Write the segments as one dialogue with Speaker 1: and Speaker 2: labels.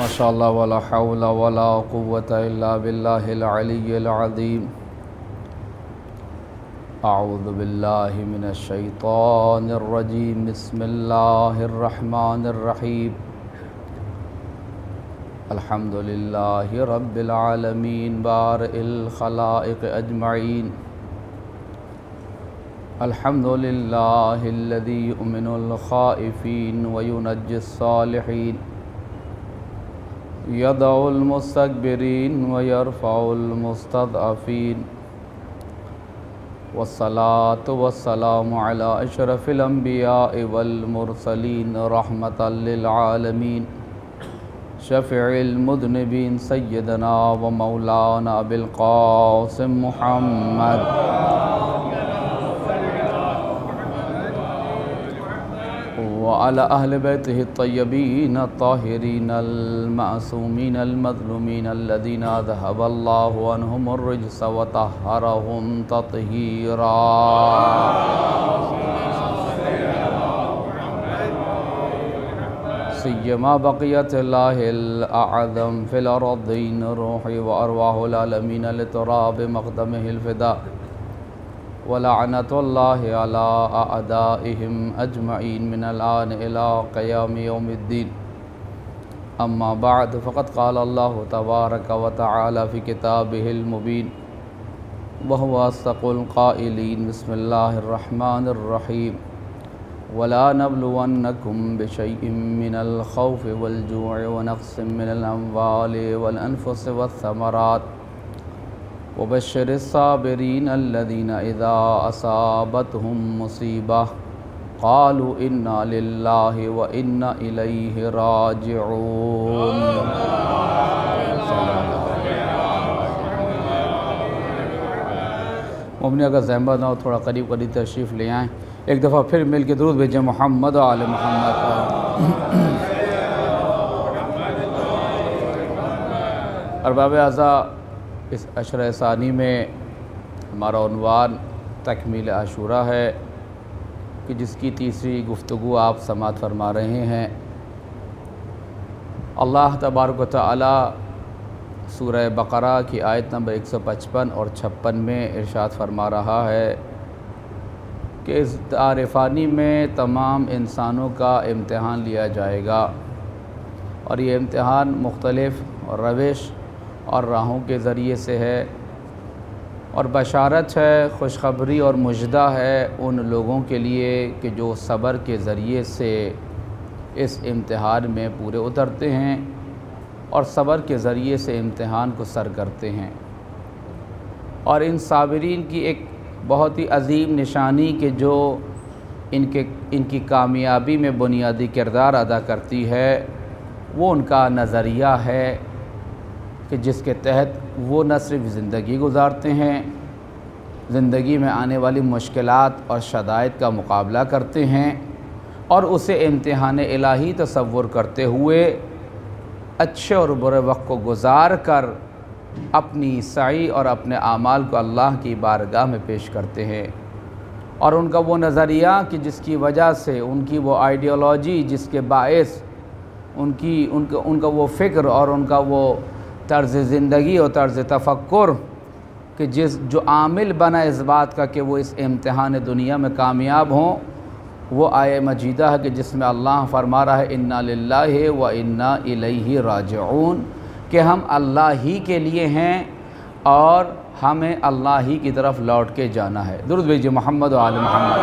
Speaker 1: ماشاء اللہ ولا حول ولا قوة الا باللہ العلی العظیم۔ اعوذ باللہ من الشیطان الرجیم، بسم اللہ الرحمن الرحیم۔ الحمد للہ رب العالمین بارئ الخلائق اجمعین۔ الحمد للہ الذی یؤمن الخائفین وینجی الصالحین، یدعو المستکبرین ویرفع المستضعفین، والصلاة والسلام علی اشرف الانبیاء والمرسلین رحمتا للعالمین، شفیع المذنبین سیدنا و مولانا بالقاسم محمد، وعلى أهل بيته الطيبين الطاهرين المعصومين المظلومين الذين أذهب الله عنهم الرجس وطهرهم تطهيرا، سيما بقية الله الأعظم في الأرضين روحي وأرواح العالمين لتراب مقدمه الفداء، ولعنة الله على أعدائهم أجمعين من الآن إلى قيام يوم الدين، أما بعد فقد قال الله تبارك وتعالى في كتابه المبين وهو أصدق القائلين، بسم الله الرحمن الرحيم، ولا نبلونكم بشيء من الخوف والجوع ونقص من الأموال والأنفس والثمرات وبشر الصابرين الذين إذا أصابتهم مصيبة قالوا إنا لله وإنا إليه راجعون۔ ممنی اگر زحمت نہ ہو تھوڑا قریب تشریف لے آئیں، ایک دفعہ پھر مل کے درود بھیجیں محمد و آل محمد۔ ارباب اعزاء، اس عشرہ ثانی میں ہمارا عنوان تکمیل عاشوراء ہے کہ جس کی تیسری گفتگو آپ سماعت فرما رہے ہیں۔ اللہ تبارک و تعالی سورہ بقرہ کی آیت نمبر 155 اور 56 میں ارشاد فرما رہا ہے کہ اس دار فانی میں تمام انسانوں کا امتحان لیا جائے گا، اور یہ امتحان مختلف روش اور راہوں کے ذریعے سے ہے، اور بشارت ہے، خوشخبری اور مژدہ ہے ان لوگوں کے لیے کہ جو صبر کے ذریعے سے اس امتحان میں پورے اترتے ہیں اور صبر کے ذریعے سے امتحان کو سر کرتے ہیں۔ اور ان صابرین کی ایک بہت ہی عظیم نشانی کہ جو ان کی کامیابی میں بنیادی کردار ادا کرتی ہے، وہ ان کا نظریہ ہے کہ جس کے تحت وہ نہ صرف زندگی گزارتے ہیں، زندگی میں آنے والی مشکلات اور شدائد کا مقابلہ کرتے ہیں، اور اسے امتحان الہی تصور کرتے ہوئے اچھے اور برے وقت کو گزار کر اپنی سعی اور اپنے اعمال کو اللہ کی بارگاہ میں پیش کرتے ہیں۔ اور ان کا وہ نظریہ کہ جس کی وجہ سے ان کی وہ آئیڈیالوجی، جس کے باعث ان کا وہ فکر اور ان کا وہ طرز زندگی اور طرز تفکر کہ جو عامل بنا اس بات کا کہ وہ اس امتحان دنیا میں کامیاب ہوں، وہ آیہ مجیدہ ہے کہ جس میں اللہ فرما رہا ہے انا للہ و انا الیہ راجعون، کہ ہم اللہ ہی کے لیے ہیں اور ہمیں اللہ ہی کی طرف لوٹ کے جانا ہے۔ درود بھیجئے محمد و آل محمد۔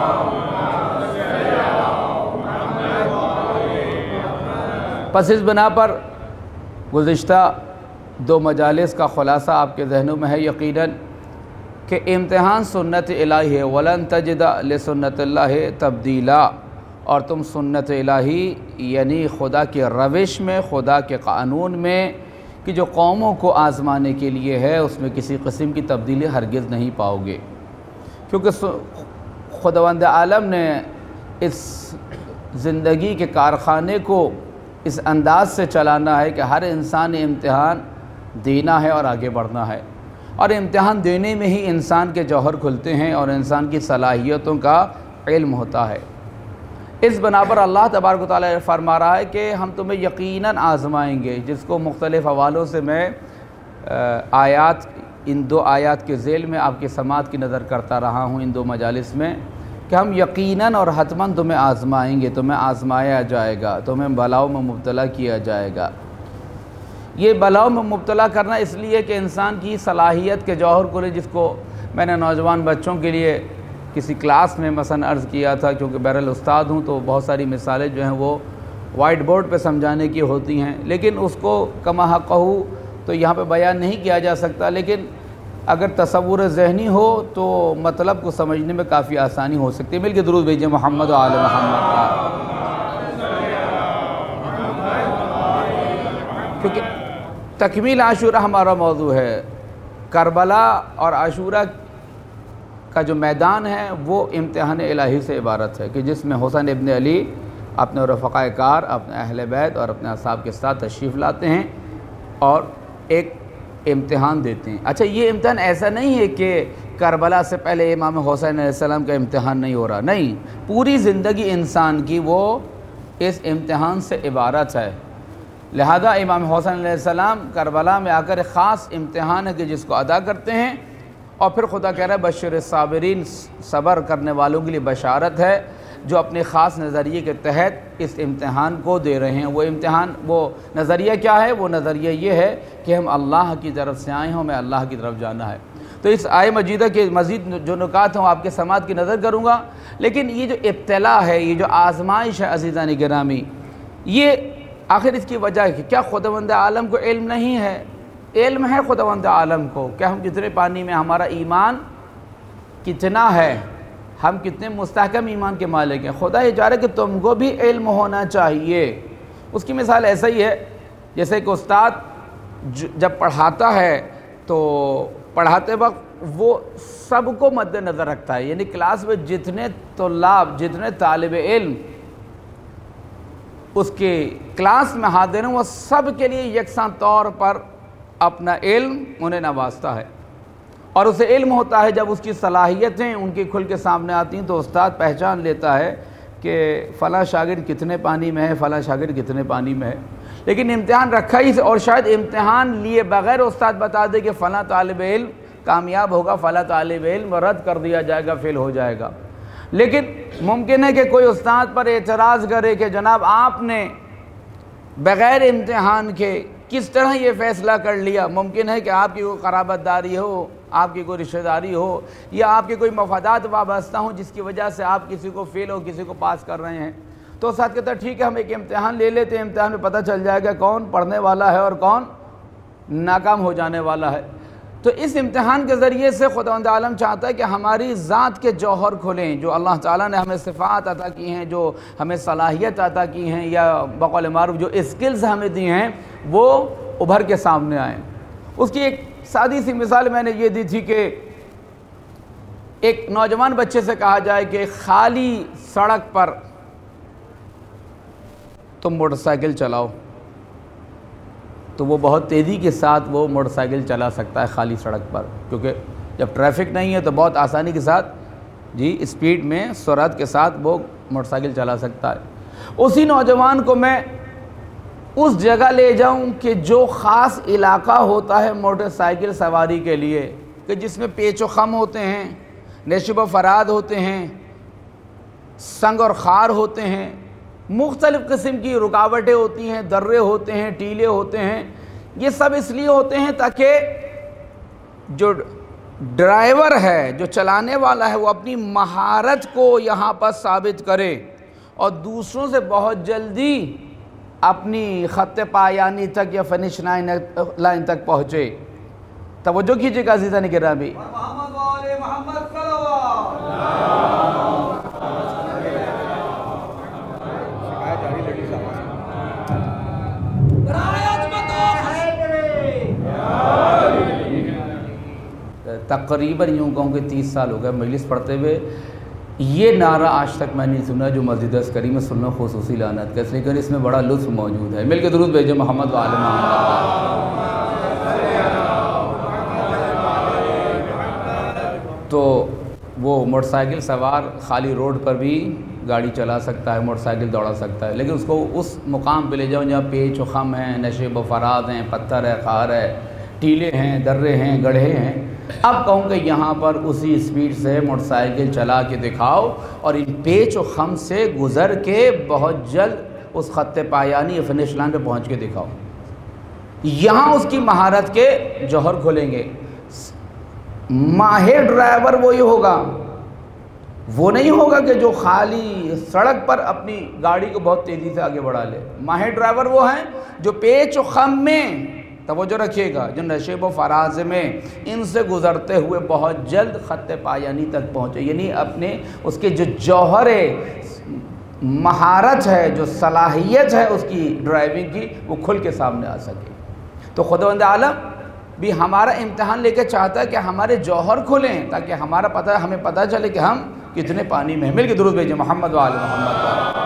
Speaker 1: پس اس بنا پر گزشتہ 2 مجالس کا خلاصہ آپ کے ذہنوں میں ہے یقیناً کہ امتحان سنت الہی ہے، وَلَن تَجِدَ لِسُنَّتِ اللَّهِ تَبْدِيلًا، اور تم سنت الہی یعنی خدا کی روش میں، خدا کے قانون میں کہ جو قوموں کو آزمانے کے لیے ہے، اس میں کسی قسم کی تبدیلی ہرگز نہیں پاؤ گے، کیونکہ خداوند عالم نے اس زندگی کے کارخانے کو اس انداز سے چلانا ہے کہ ہر انسان امتحان دینا ہے اور آگے بڑھنا ہے، اور امتحان دینے میں ہی انسان کے جوہر کھلتے ہیں اور انسان کی صلاحیتوں کا علم ہوتا ہے۔ اس بنا پر اللہ تبارک و تعالیٰ فرما رہا ہے کہ ہم تمہیں یقیناً آزمائیں گے، جس کو مختلف حوالوں سے میں ان دو آیات کے ذیل میں آپ کی سماعت کی نظر کرتا رہا ہوں ان دو مجالس میں، کہ ہم یقیناً اور حتماً تمہیں آزمائیں گے، تمہیں آزمایا جائے گا، تمہیں بلاؤں میں مبتلا کیا جائے گا۔ یہ بلاؤں میں مبتلا کرنا اس لیے کہ انسان کی صلاحیت کے جوہر کو لے، جس کو میں نے نوجوان بچوں کے لیے کسی کلاس میں مثلا عرض کیا تھا، کیونکہ بہرحال استاد ہوں تو بہت ساری مثالیں جو ہیں وہ وائٹ بورڈ پہ سمجھانے کی ہوتی ہیں، لیکن اس کو کما حقہ تو یہاں پہ بیان نہیں کیا جا سکتا، لیکن اگر تصور ذہنی ہو تو مطلب کو سمجھنے میں کافی آسانی ہو سکتی ہے۔ مل کے درود بھیجیں محمد و آل محمد، کیونکہ تکمیل عاشورہ ہمارا موضوع ہے۔ کربلا اور عاشورہ کا جو میدان ہے وہ امتحان الہی سے عبارت ہے، کہ جس میں حسین ابن علی اپنے رفقائے کار، اپنے اہل بیت اور اپنے اصحاب کے ساتھ تشریف لاتے ہیں اور ایک امتحان دیتے ہیں۔ اچھا، یہ امتحان ایسا نہیں ہے کہ کربلا سے پہلے امام حسین علیہ السلام کا امتحان نہیں ہو رہا، نہیں، پوری زندگی انسان کی وہ اس امتحان سے عبارت ہے۔ لہذا امام حسین علیہ السلام کربلا میں آ کر ایک خاص امتحان ہے کہ جس کو ادا کرتے ہیں، اور پھر خدا کہہ رہا ہے بشر الصابرین، صبر کرنے والوں کے لیے بشارت ہے جو اپنے خاص نظریے کے تحت اس امتحان کو دے رہے ہیں۔ وہ نظریہ کیا ہے؟ وہ نظریہ یہ ہے کہ ہم اللہ کی طرف سے آئے ہیں، ہمیں اللہ کی طرف جانا ہے۔ تو اس آیہ مجیدہ کے مزید جو نکات ہیں آپ کے سماعت کی نظر کروں گا، لیکن یہ جو ابتلا ہے، یہ جو آزمائش ہے عزیزان گرامی، یہ آخر اس کی وجہ ہے کہ کیا خداوند عالم کو علم نہیں ہے؟ علم ہے خداوند عالم کو، کہ ہم کتنے پانی میں، ہمارا ایمان کتنا ہے، ہم کتنے مستحکم ایمان کے مالک ہیں۔ خدا یہ چاہ رہا ہے کہ تم کو بھی علم ہونا چاہیے۔ اس کی مثال ایسا ہی ہے جیسے کہ استاد جب پڑھاتا ہے تو پڑھاتے وقت وہ سب کو مد نظر رکھتا ہے، یعنی کلاس میں جتنے طلاب، جتنے طالب علم اس کے کلاس میں حاضر ہیں، وہ سب کے لیے یکساں طور پر اپنا علم انہیں نوازتا ہے، اور اسے علم ہوتا ہے جب اس کی صلاحیتیں ان کی کھل کے سامنے آتی ہیں تو استاد پہچان لیتا ہے کہ فلاں شاگرد کتنے پانی میں ہے، فلاں شاگرد کتنے پانی میں ہے۔ لیکن امتحان رکھا ہی سے، اور شاید امتحان لیے بغیر استاد بتا دے کہ فلاں طالب علم کامیاب ہوگا، فلاں طالب علم رد کر دیا جائے گا، فیل ہو جائے گا۔ لیکن ممکن ہے کہ کوئی استاد پر اعتراض کرے کہ جناب آپ نے بغیر امتحان کے کس طرح یہ فیصلہ کر لیا؟ ممکن ہے کہ آپ کی کوئی قرابت داری ہو، آپ کی کوئی رشتہ داری ہو، یا آپ کے کوئی مفادات وابستہ ہوں جس کی وجہ سے آپ کسی کو فیل ہو، کسی کو پاس کر رہے ہیں۔ تو ساتھ کہتا ہے ٹھیک ہے، ہم ایک امتحان لے لیتے ہیں، امتحان میں پتہ چل جائے گا کون پڑھنے والا ہے اور کون ناکام ہو جانے والا ہے۔ تو اس امتحان کے ذریعے سے خداوند عالم چاہتا ہے کہ ہماری ذات کے جوہر کھلیں، جو اللہ تعالیٰ نے ہمیں صفات عطا کی ہیں، جو ہمیں صلاحیت عطا کی ہیں، یا بقول معروف جو اسکلز ہمیں دی ہیں، وہ ابھر کے سامنے آئیں۔ اس کی ایک سادی سی مثال میں نے یہ دی تھی کہ ایک نوجوان بچے سے کہا جائے کہ خالی سڑک پر تم موٹر سائیکل چلاؤ، تو وہ بہت تیزی کے ساتھ وہ موٹر سائیکل چلا سکتا ہے خالی سڑک پر، کیونکہ جب ٹریفک نہیں ہے تو بہت آسانی کے ساتھ اسپیڈ میں، سرعت کے ساتھ وہ موٹر سائیکل چلا سکتا ہے۔ اسی نوجوان کو میں اس جگہ لے جاؤں کہ جو خاص علاقہ ہوتا ہے موٹر سائیکل سواری کے لیے، کہ جس میں پیچ و خم ہوتے ہیں، نشیب و فراد ہوتے ہیں، سنگ اور خار ہوتے ہیں، مختلف قسم کی رکاوٹیں ہوتی ہیں، درے ہوتے ہیں، ٹیلے ہوتے ہیں۔ یہ سب اس لیے ہوتے ہیں تاکہ جو ڈرائیور ہے، جو چلانے والا ہے، وہ اپنی مہارت کو یہاں پر ثابت کرے اور دوسروں سے بہت جلدی اپنی خط پایانی تک یا فنش لائن تک پہنچے۔ توجہ کیجئے گا عزیزان گرامی۔ تقریباً یوں کہوں کہ 30 سال ہو گئے مجلس پڑھتے ہوئے، یہ نعرہ آج تک میں نہیں سنا جو مسجد عسکری میں سننا خصوصی لعنت کا، اس لیے اس میں بڑا لطف موجود ہے۔ مل کے درود بھیجیں محمد و آل محمد۔ تو وہ موٹر سائیکل سوار خالی روڈ پر بھی گاڑی چلا سکتا ہے، موٹر سائیکل دوڑا سکتا ہے، لیکن اس کو اس مقام پہ لے جاؤں جہاں پیچ و خم ہیں، نشیب و فرات ہیں، پتھر ہے، خار ہے، ٹیلے ہیں، درے ہیں، گڑھے ہیں، اب کہوں کہ یہاں پر اسی سپیڈ سے موٹر سائیکل چلا کے دکھاؤ اور ان پیچ و خم سے گزر کے بہت جلد اس خط پایانی فنش لائن پہ پہنچ کے دکھاؤ، یہاں اس کی مہارت کے جوہر کھولیں گے۔ ماہر ڈرائیور وہی ہوگا، وہ نہیں ہوگا کہ جو خالی سڑک پر اپنی گاڑی کو بہت تیزی سے آگے بڑھا لے۔ ماہر ڈرائیور وہ ہیں جو پیچ و خم میں، توجہ رکھیے گا، جو نشیب و فراز میں ان سے گزرتے ہوئے بہت جلد خط پایانی تک پہنچے، یعنی اپنے اس کے جو جوہر مہارت ہے، جو صلاحیت ہے اس کی ڈرائیونگ کی، وہ کھل کے سامنے آ سکے۔ تو خداوند عالم بھی ہمارا امتحان لے کے چاہتا ہے کہ ہمارے جوہر کھلیں تاکہ ہمیں پتہ چلے کہ ہم کتنے پانی میں ہیں۔ مل کے درود بھیجیں محمد و آل محمد۔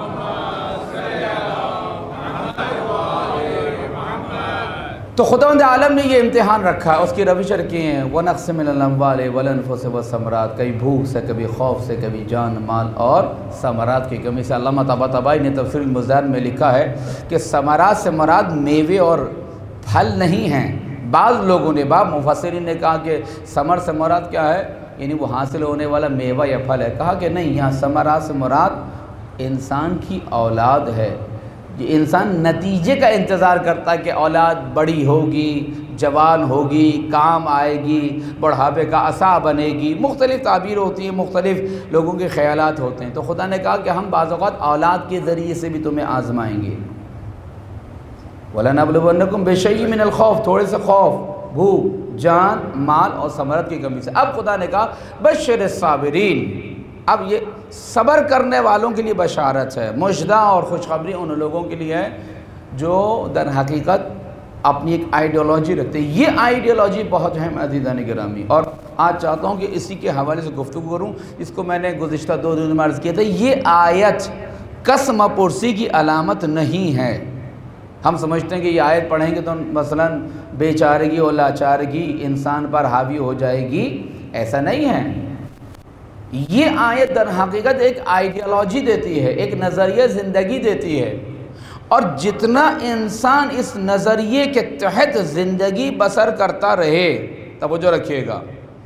Speaker 1: تو خداوند عالم نے یہ امتحان رکھا ہے، اس کی روش رکھی ہیں، وَنَقْصٍ مِّنَ الْأَمْوَالِ وَالْأَنفُسِ وَالثَّمَرَاتِ، کبھی بھوک سے، کبھی خوف سے، کبھی جان مال اور ثمرات کی کمی سے۔ علامہ طباطبائی نے تفسیر المزار میں لکھا ہے کہ ثمرات سے مراد میوے اور پھل نہیں ہیں۔ بعض لوگوں نے، بعض مفسرین نے کہا کہ ثمر سے مراد کیا ہے، یعنی وہ حاصل ہونے والا میوہ یا پھل ہے۔ کہا کہ نہیں، یہاں ثمرات سے مراد انسان کی اولاد ہے۔ یہ انسان نتیجے کا انتظار کرتا ہے کہ اولاد بڑی ہوگی، جوان ہوگی، کام آئے گی، بڑھاپے کا عصا بنے گی، مختلف تعبیر ہوتی ہیں، مختلف لوگوں کے خیالات ہوتے ہیں۔ تو خدا نے کہا کہ ہم بعض اوقات اولاد کے ذریعے سے بھی تمہیں آزمائیں گے۔ وَلَنَبْلُوَنَّكُمْ بِشَيْءٍ مِّنَ الْخَوْفِ، تھوڑے سے خوف، بھوک، جان مال اور ثمرت کی کمی سے۔ اب خدا نے کہا بشر الصابرین، اب یہ صبر کرنے والوں کے لیے بشارت ہے، مژدہ اور خوشخبری ان لوگوں کے لیے ہے جو در حقیقت اپنی ایک آئیڈیالوجی رکھتے ہیں۔ یہ آئیڈیالوجی بہت اہم عزیزان گرامی، اور آج چاہتا ہوں کہ اسی کے حوالے سے گفتگو کروں، اس کو میں نے گزشتہ 2 دن میں عرض کیا تھا۔ یہ آیت قسم پرسی کی علامت نہیں ہے۔ ہم سمجھتے ہیں کہ یہ آیت پڑھیں گے تو مثلا بے چارگی اور لاچارگی انسان پر حاوی ہو جائے گی، ایسا نہیں ہے۔ یہ آیت در حقیقت ایک آئیڈیالوجی دیتی ہے، ایک نظریہ زندگی دیتی ہے، اور جتنا انسان اس نظریے کے تحت زندگی بسر کرتا رہے، توجہ رکھیے گا،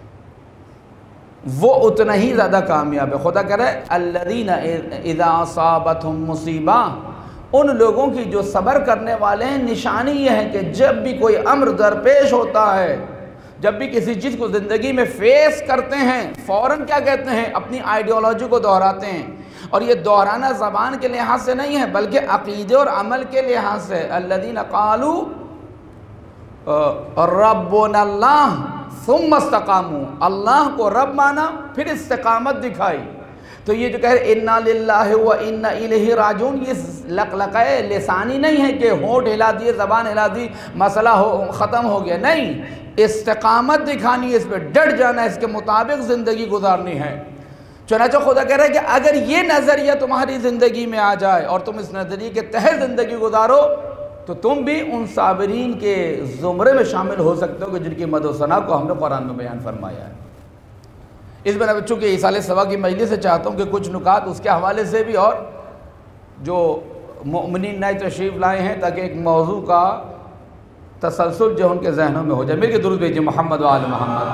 Speaker 1: وہ اتنا ہی زیادہ کامیاب ہے۔ خدا کہہ رہا ہے الذین اذا اصابتہم مصیبہ، ان لوگوں کی جو صبر کرنے والے ہیں، نشانی یہ ہے کہ جب بھی کوئی امر درپیش ہوتا ہے، جب بھی کسی چیز کو زندگی میں فیس کرتے ہیں، فوراً کیا کہتے ہیں، اپنی آئیڈیالوجی کو دہراتے ہیں، اور یہ دہرانا زبان کے لحاظ سے نہیں ہے بلکہ عقیدے اور عمل کے لحاظ سے۔ الذین قالوا ربنا اللہ ثم استقاموا، اللہ کو رب مانا پھر استقامت دکھائی۔ تو یہ جو کہہ رہے انا للہ و انا الیہ راجعون، یہ لقلقہ لسانی نہیں ہے کہ ہونٹ ہلا دیے، زبان ہلا دی، مسئلہ ختم ہو گیا، نہیں، استقامت دکھانی ہے، اس پہ ڈٹ جانا ہے، اس کے مطابق زندگی گزارنی ہے۔ چنانچہ خدا کہہ رہا ہے کہ اگر یہ نظریہ تمہاری زندگی میں آ جائے اور تم اس نظریے کے تحت زندگی گزارو تو تم بھی ان صابرین کے زمرے میں شامل ہو سکتے ہو کہ جن کی مدح و ثنا کو ہم نے قرآن میں بیان فرمایا ہے۔ اس میں بچوں کے ایصال ثواب کی مجلس سے چاہتا ہوں کہ کچھ نکات اس کے حوالے سے بھی، اور جو مؤمنین نئے تشریف لائے ہیں، تاکہ ایک موضوع کا تسلسل جو ان کے ذہنوں میں ہو جائے۔ مل کے درود بھیجیں محمد و آل محمد۔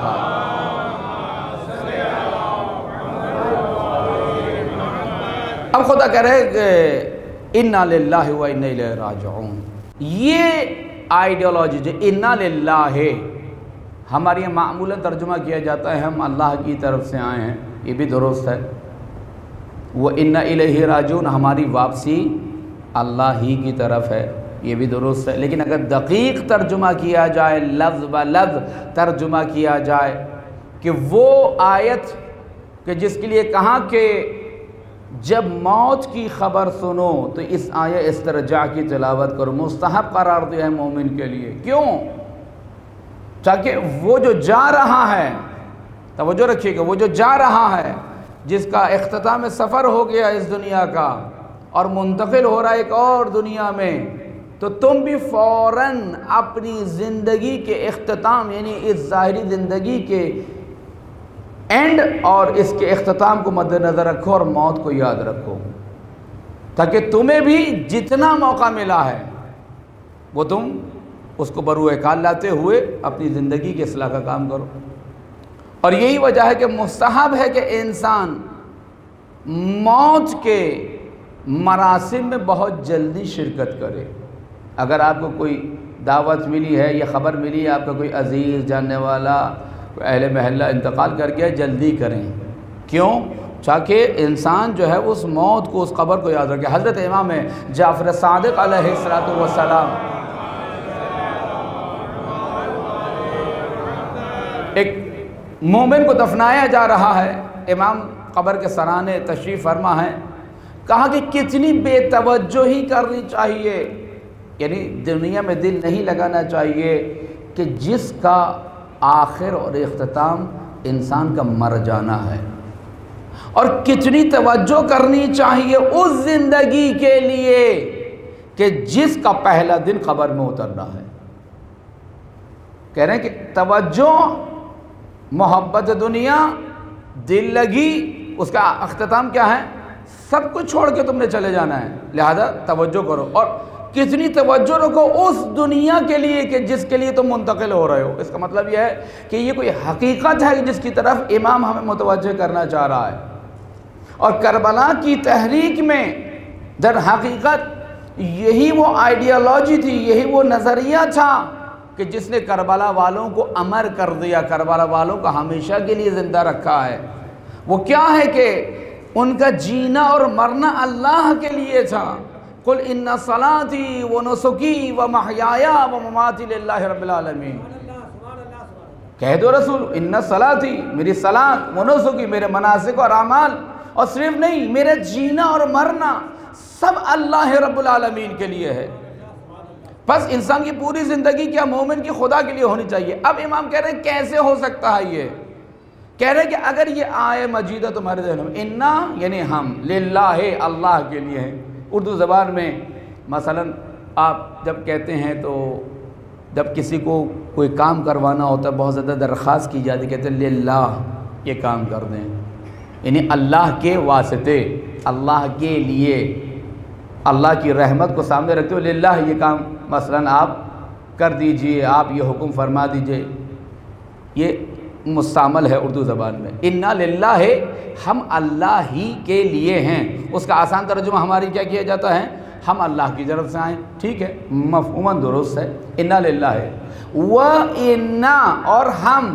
Speaker 1: اب خدا کہہ رہے ہیں کہ انا للہ و انا الیہ راجعون، یہ آئیڈیالوجی جو انا للہ ہے، ہمارے یہاں معمولاً ترجمہ کیا جاتا ہے ہم اللہ کی طرف سے آئے ہیں، یہ بھی درست ہے۔ وہ انا الیہ راجعون، ہماری واپسی اللہ ہی کی طرف ہے، یہ بھی درست ہے۔ لیکن اگر دقیق ترجمہ کیا جائے، لفظ بہ لفظ ترجمہ کیا جائے کہ وہ آیت کہ جس کے لیے کہا کہ جب موت کی خبر سنو تو اس آیہ استرجاع کی تلاوت کرو، مستحب قرار دیا ہے مومن کے لیے۔ کیوں؟ تاکہ وہ جو جا رہا ہے، توجہ رکھیے گا، وہ جو جا رہا ہے، جس کا اختتام سفر ہو گیا اس دنیا کا اور منتقل ہو رہا ہے ایک اور دنیا میں، تو تم بھی فوراً اپنی زندگی کے اختتام، یعنی اس ظاہری زندگی کے اینڈ اور اس کے اختتام کو مد نظر رکھو اور موت کو یاد رکھو، تاکہ تمہیں بھی جتنا موقع ملا ہے وہ تم اس کو بروئے کار لاتے ہوئے اپنی زندگی کے اصلاح کا کام کرو۔ اور یہی وجہ ہے کہ مستحب ہے کہ انسان موت کے مراسم میں بہت جلدی شرکت کرے۔ اگر آپ کو کوئی دعوت ملی ہے یا خبر ملی ہے آپ کا کوئی عزیز جاننے والا اہل محلہ انتقال کر گیا، جلدی کریں۔ کیوں؟ تاکہ انسان جو ہے اس موت کو، اس قبر کو یاد رکھے۔ حضرت امام جعفر صادق علیہ السلام ایک مومن کو دفنایا جا رہا ہے، امام قبر کے سرانے تشریف فرما ہے، کہا کہ کتنی بے توجہی کرنی چاہیے، یعنی دنیا میں دل نہیں لگانا چاہیے کہ جس کا آخر اور اختتام انسان کا مر جانا ہے، اور کتنی توجہ کرنی چاہیے اس زندگی کے لیے کہ جس کا پہلا دن قبر میں اترنا ہے۔ کہہ رہے ہیں کہ توجہ، محبت دنیا، دل لگی، اس کا اختتام کیا ہے؟ سب کچھ چھوڑ کے تم نے چلے جانا ہے، لہذا توجہ کرو، اور کتنی توجہ رکھو اس دنیا کے لیے کہ جس کے لیے تم منتقل ہو رہے ہو۔ اس کا مطلب یہ ہے کہ یہ کوئی حقیقت ہے جس کی طرف امام ہمیں متوجہ کرنا چاہ رہا ہے۔ اور کربلا کی تحریک میں در حقیقت یہی وہ آئیڈیالوجی تھی، یہی وہ نظریہ تھا کہ جس نے کربلا والوں کو امر کر دیا، کربلا والوں کو ہمیشہ کے لیے زندہ رکھا ہے۔ وہ کیا ہے کہ ان کا جینا اور مرنا اللہ کے لیے تھا۔ قل ان صلاتی و نسکی و محیای و مماتی للہ رب العالمین، کہہ دو رسول ان صلاتی، میری صلاۃ، و نسکی، میرے مناسک اور اعمال، اور صرف نہیں، میرے جینا اور مرنا سب اللہ رب العالمین کے لیے ہے۔ بس انسان کی پوری زندگی کیا مومن کی خدا کے لیے ہونی چاہیے۔ اب امام کہہ رہے ہیں کیسے ہو سکتا ہے یہ؟ کہہ رہے ہیں کہ اگر یہ آیہ مجیدہ تمہارے ذہن میں، انا یعنی ہم، للہ اللہ کے لیے ہیں۔ اردو زبان میں مثلا آپ جب کہتے ہیں تو جب کسی کو کوئی کام کروانا ہوتا ہے بہت زیادہ درخواست کی جاتی، کہتے ہیں للہ یہ کام کر دیں، یعنی اللہ کے واسطے، اللہ کے لیے، اللہ کی رحمت کو سامنے رکھتے ہو، للہ یہ کام مثلا آپ کر دیجئے، آپ یہ حکم فرما دیجئے۔ یہ مستعمل ہے اردو زبان میں، انا للہ ہے، ہم اللہ ہی کے لیے ہیں۔ اس کا آسان ترجمہ ہماری کیا کیا جاتا ہے؟ ہم اللہ کی طرف سے آئیں، ٹھیک ہے، مفہوماً درست ہے، انا للہ ہے۔ وَإِنَّا، اور ہم،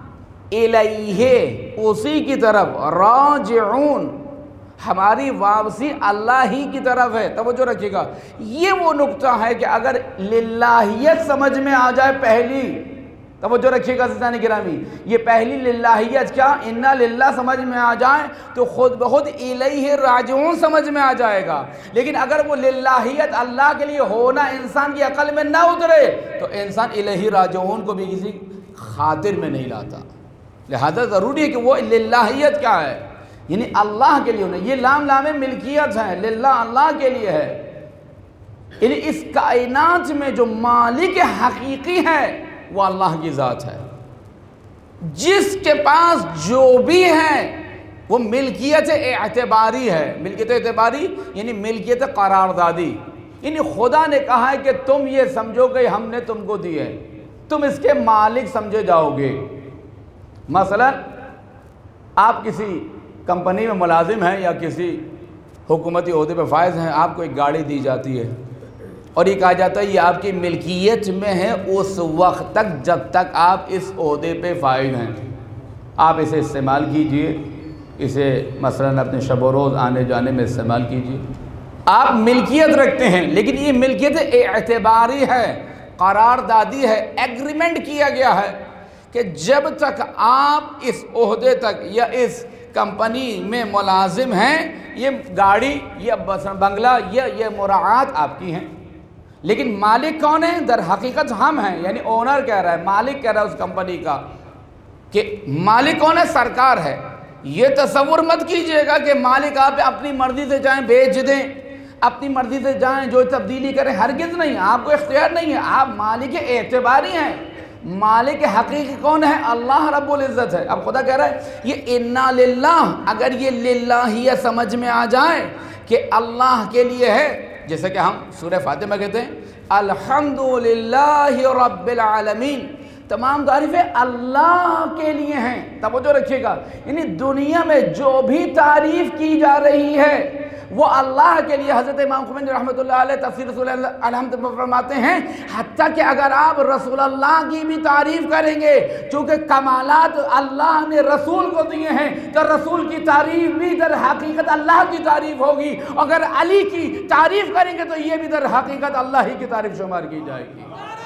Speaker 1: الیہ، اسی کی طرف، راجعون، ہماری واپسی اللہ ہی کی طرف ہے۔ توجہ رکھیے گا، یہ وہ نقطہ ہے کہ اگر للہیت سمجھ میں آ جائے پہلی، توجہ رکھیے گا عزیزان گرامی، یہ پہلی للہیت کیا انا للہ سمجھ میں آ جائے تو خود بخود الیہ راجعون سمجھ میں آ جائے گا۔ لیکن اگر وہ للہیت اللہ کے لیے ہونا انسان کی عقل میں نہ اترے تو انسان الیہ راجعون کو بھی کسی خاطر میں نہیں لاتا۔ لہذا ضروری ہے کہ وہ للہیت کیا ہے، یعنی اللہ کے لیے ہونا۔ یہ لام لام ملکیت ہے، للہ اللہ کے لیے ہے، یعنی اس کائنات میں جو مالک حقیقی ہے وہ اللہ کی ذات ہے۔ جس کے پاس جو بھی ہے وہ ملکیت اعتباری ہے۔ ملکیت اعتباری یعنی ملکیت قراردادی، یعنی خدا نے کہا ہے کہ تم یہ سمجھو کہ ہم نے تم کو دی ہے، تم اس کے مالک سمجھے جاؤ گے۔ مثلا آپ کسی کمپنی میں ملازم ہیں یا کسی حکومتی عہدے پہ فائز ہیں، آپ کو ایک گاڑی دی جاتی ہے اور یہ کہا جاتا ہے یہ آپ کی ملکیت میں ہے اس وقت تک جب تک آپ اس عہدے پہ فائز ہیں، آپ اسے استعمال کیجئے، اسے مثلا اپنے شب و روز آنے جانے میں استعمال کیجئے۔ آپ ملکیت رکھتے ہیں، لیکن یہ ملکیت اعتباری ہے، قراردادی ہے، ایگریمنٹ کیا گیا ہے کہ جب تک آپ اس عہدے تک یا اس کمپنی میں ملازم ہیں یہ گاڑی یا بنگلہ یا یہ مراعات آپ کی ہیں۔ لیکن مالک کون ہے؟ در حقیقت ہم ہیں، یعنی اونر کہہ رہا ہے، مالک کہہ رہا ہے اس کمپنی کا، کہ مالک کون ہے؟ سرکار ہے۔ یہ تصور مت کیجئے گا کہ مالک آپ اپنی مرضی سے جائیں بیچ دیں، اپنی مرضی سے جائیں جو تبدیلی کریں، ہرگز نہیں، آپ کو اختیار نہیں ہے، آپ مالک اعتباری ہیں۔ مالک حقیقی کون ہے؟ اللہ رب العزت ہے۔ اب خدا کہہ رہا ہے یہ انا للہ، اگر یہ للہیہ سمجھ میں آ جائے کہ اللہ کے لیے ہے، جیسے کہ ہم سورہ فاتحہ کہتے ہیں الحمدللہ رب العالمین، تمام تعریفیں اللہ کے لیے ہیں۔ توجہ رکھیے گا، یعنی دنیا میں جو بھی تعریف کی جا رہی ہے وہ اللہ کے لیے۔ حضرت امام خمینی رحمۃ اللہ علیہ تفسیر رسول الحمد میں فرماتے ہیں حتیٰ کہ اگر آپ رسول اللہ کی بھی تعریف کریں گے، چونکہ کمالات اللہ نے رسول کو دیے ہیں، تو رسول کی تعریف بھی در حقیقت اللہ کی تعریف ہوگی۔ اگر علی کی تعریف کریں گے تو یہ بھی در حقیقت اللہ ہی کی تعریف شمار کی جائے گی۔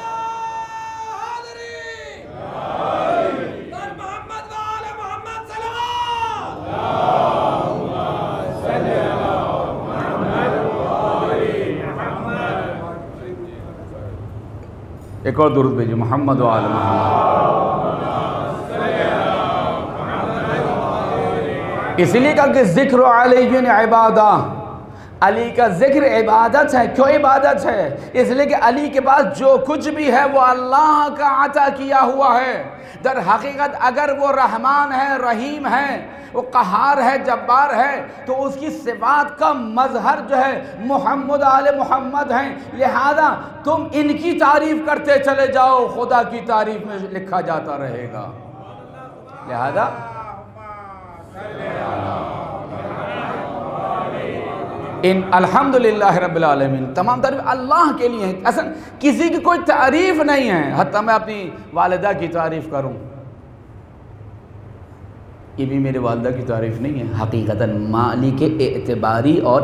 Speaker 1: ایک اور درود بھیجو، محمد و آل محمد۔ اس لیے کہا کہ ذکر علی عبادہ، علی کا ذکر عبادت ہے۔ کیوں عبادت ہے؟ اس لیے کہ علی کے پاس جو کچھ بھی ہے وہ اللہ کا عطا کیا ہوا ہے۔ در حقیقت اگر وہ رحمان ہے، رحیم ہے، وہ قہار ہے، جبار ہے، تو اس کی صفات کا مظہر جو ہے محمد آل محمد ہیں۔ لہذا تم ان کی تعریف کرتے چلے جاؤ، خدا کی تعریف میں لکھا جاتا رہے گا۔ لہذا ان الحمدللہ رب العالمین، تمام تعریف اللہ کے لیے ہیں، اصلا کسی کی کوئی تعریف نہیں ہے۔ حتیٰ میں اپنی والدہ کی تعریف کروں، یہ بھی میرے والدہ کی تعریف نہیں ہے۔ حقیقتاً مالی کے اعتباری اور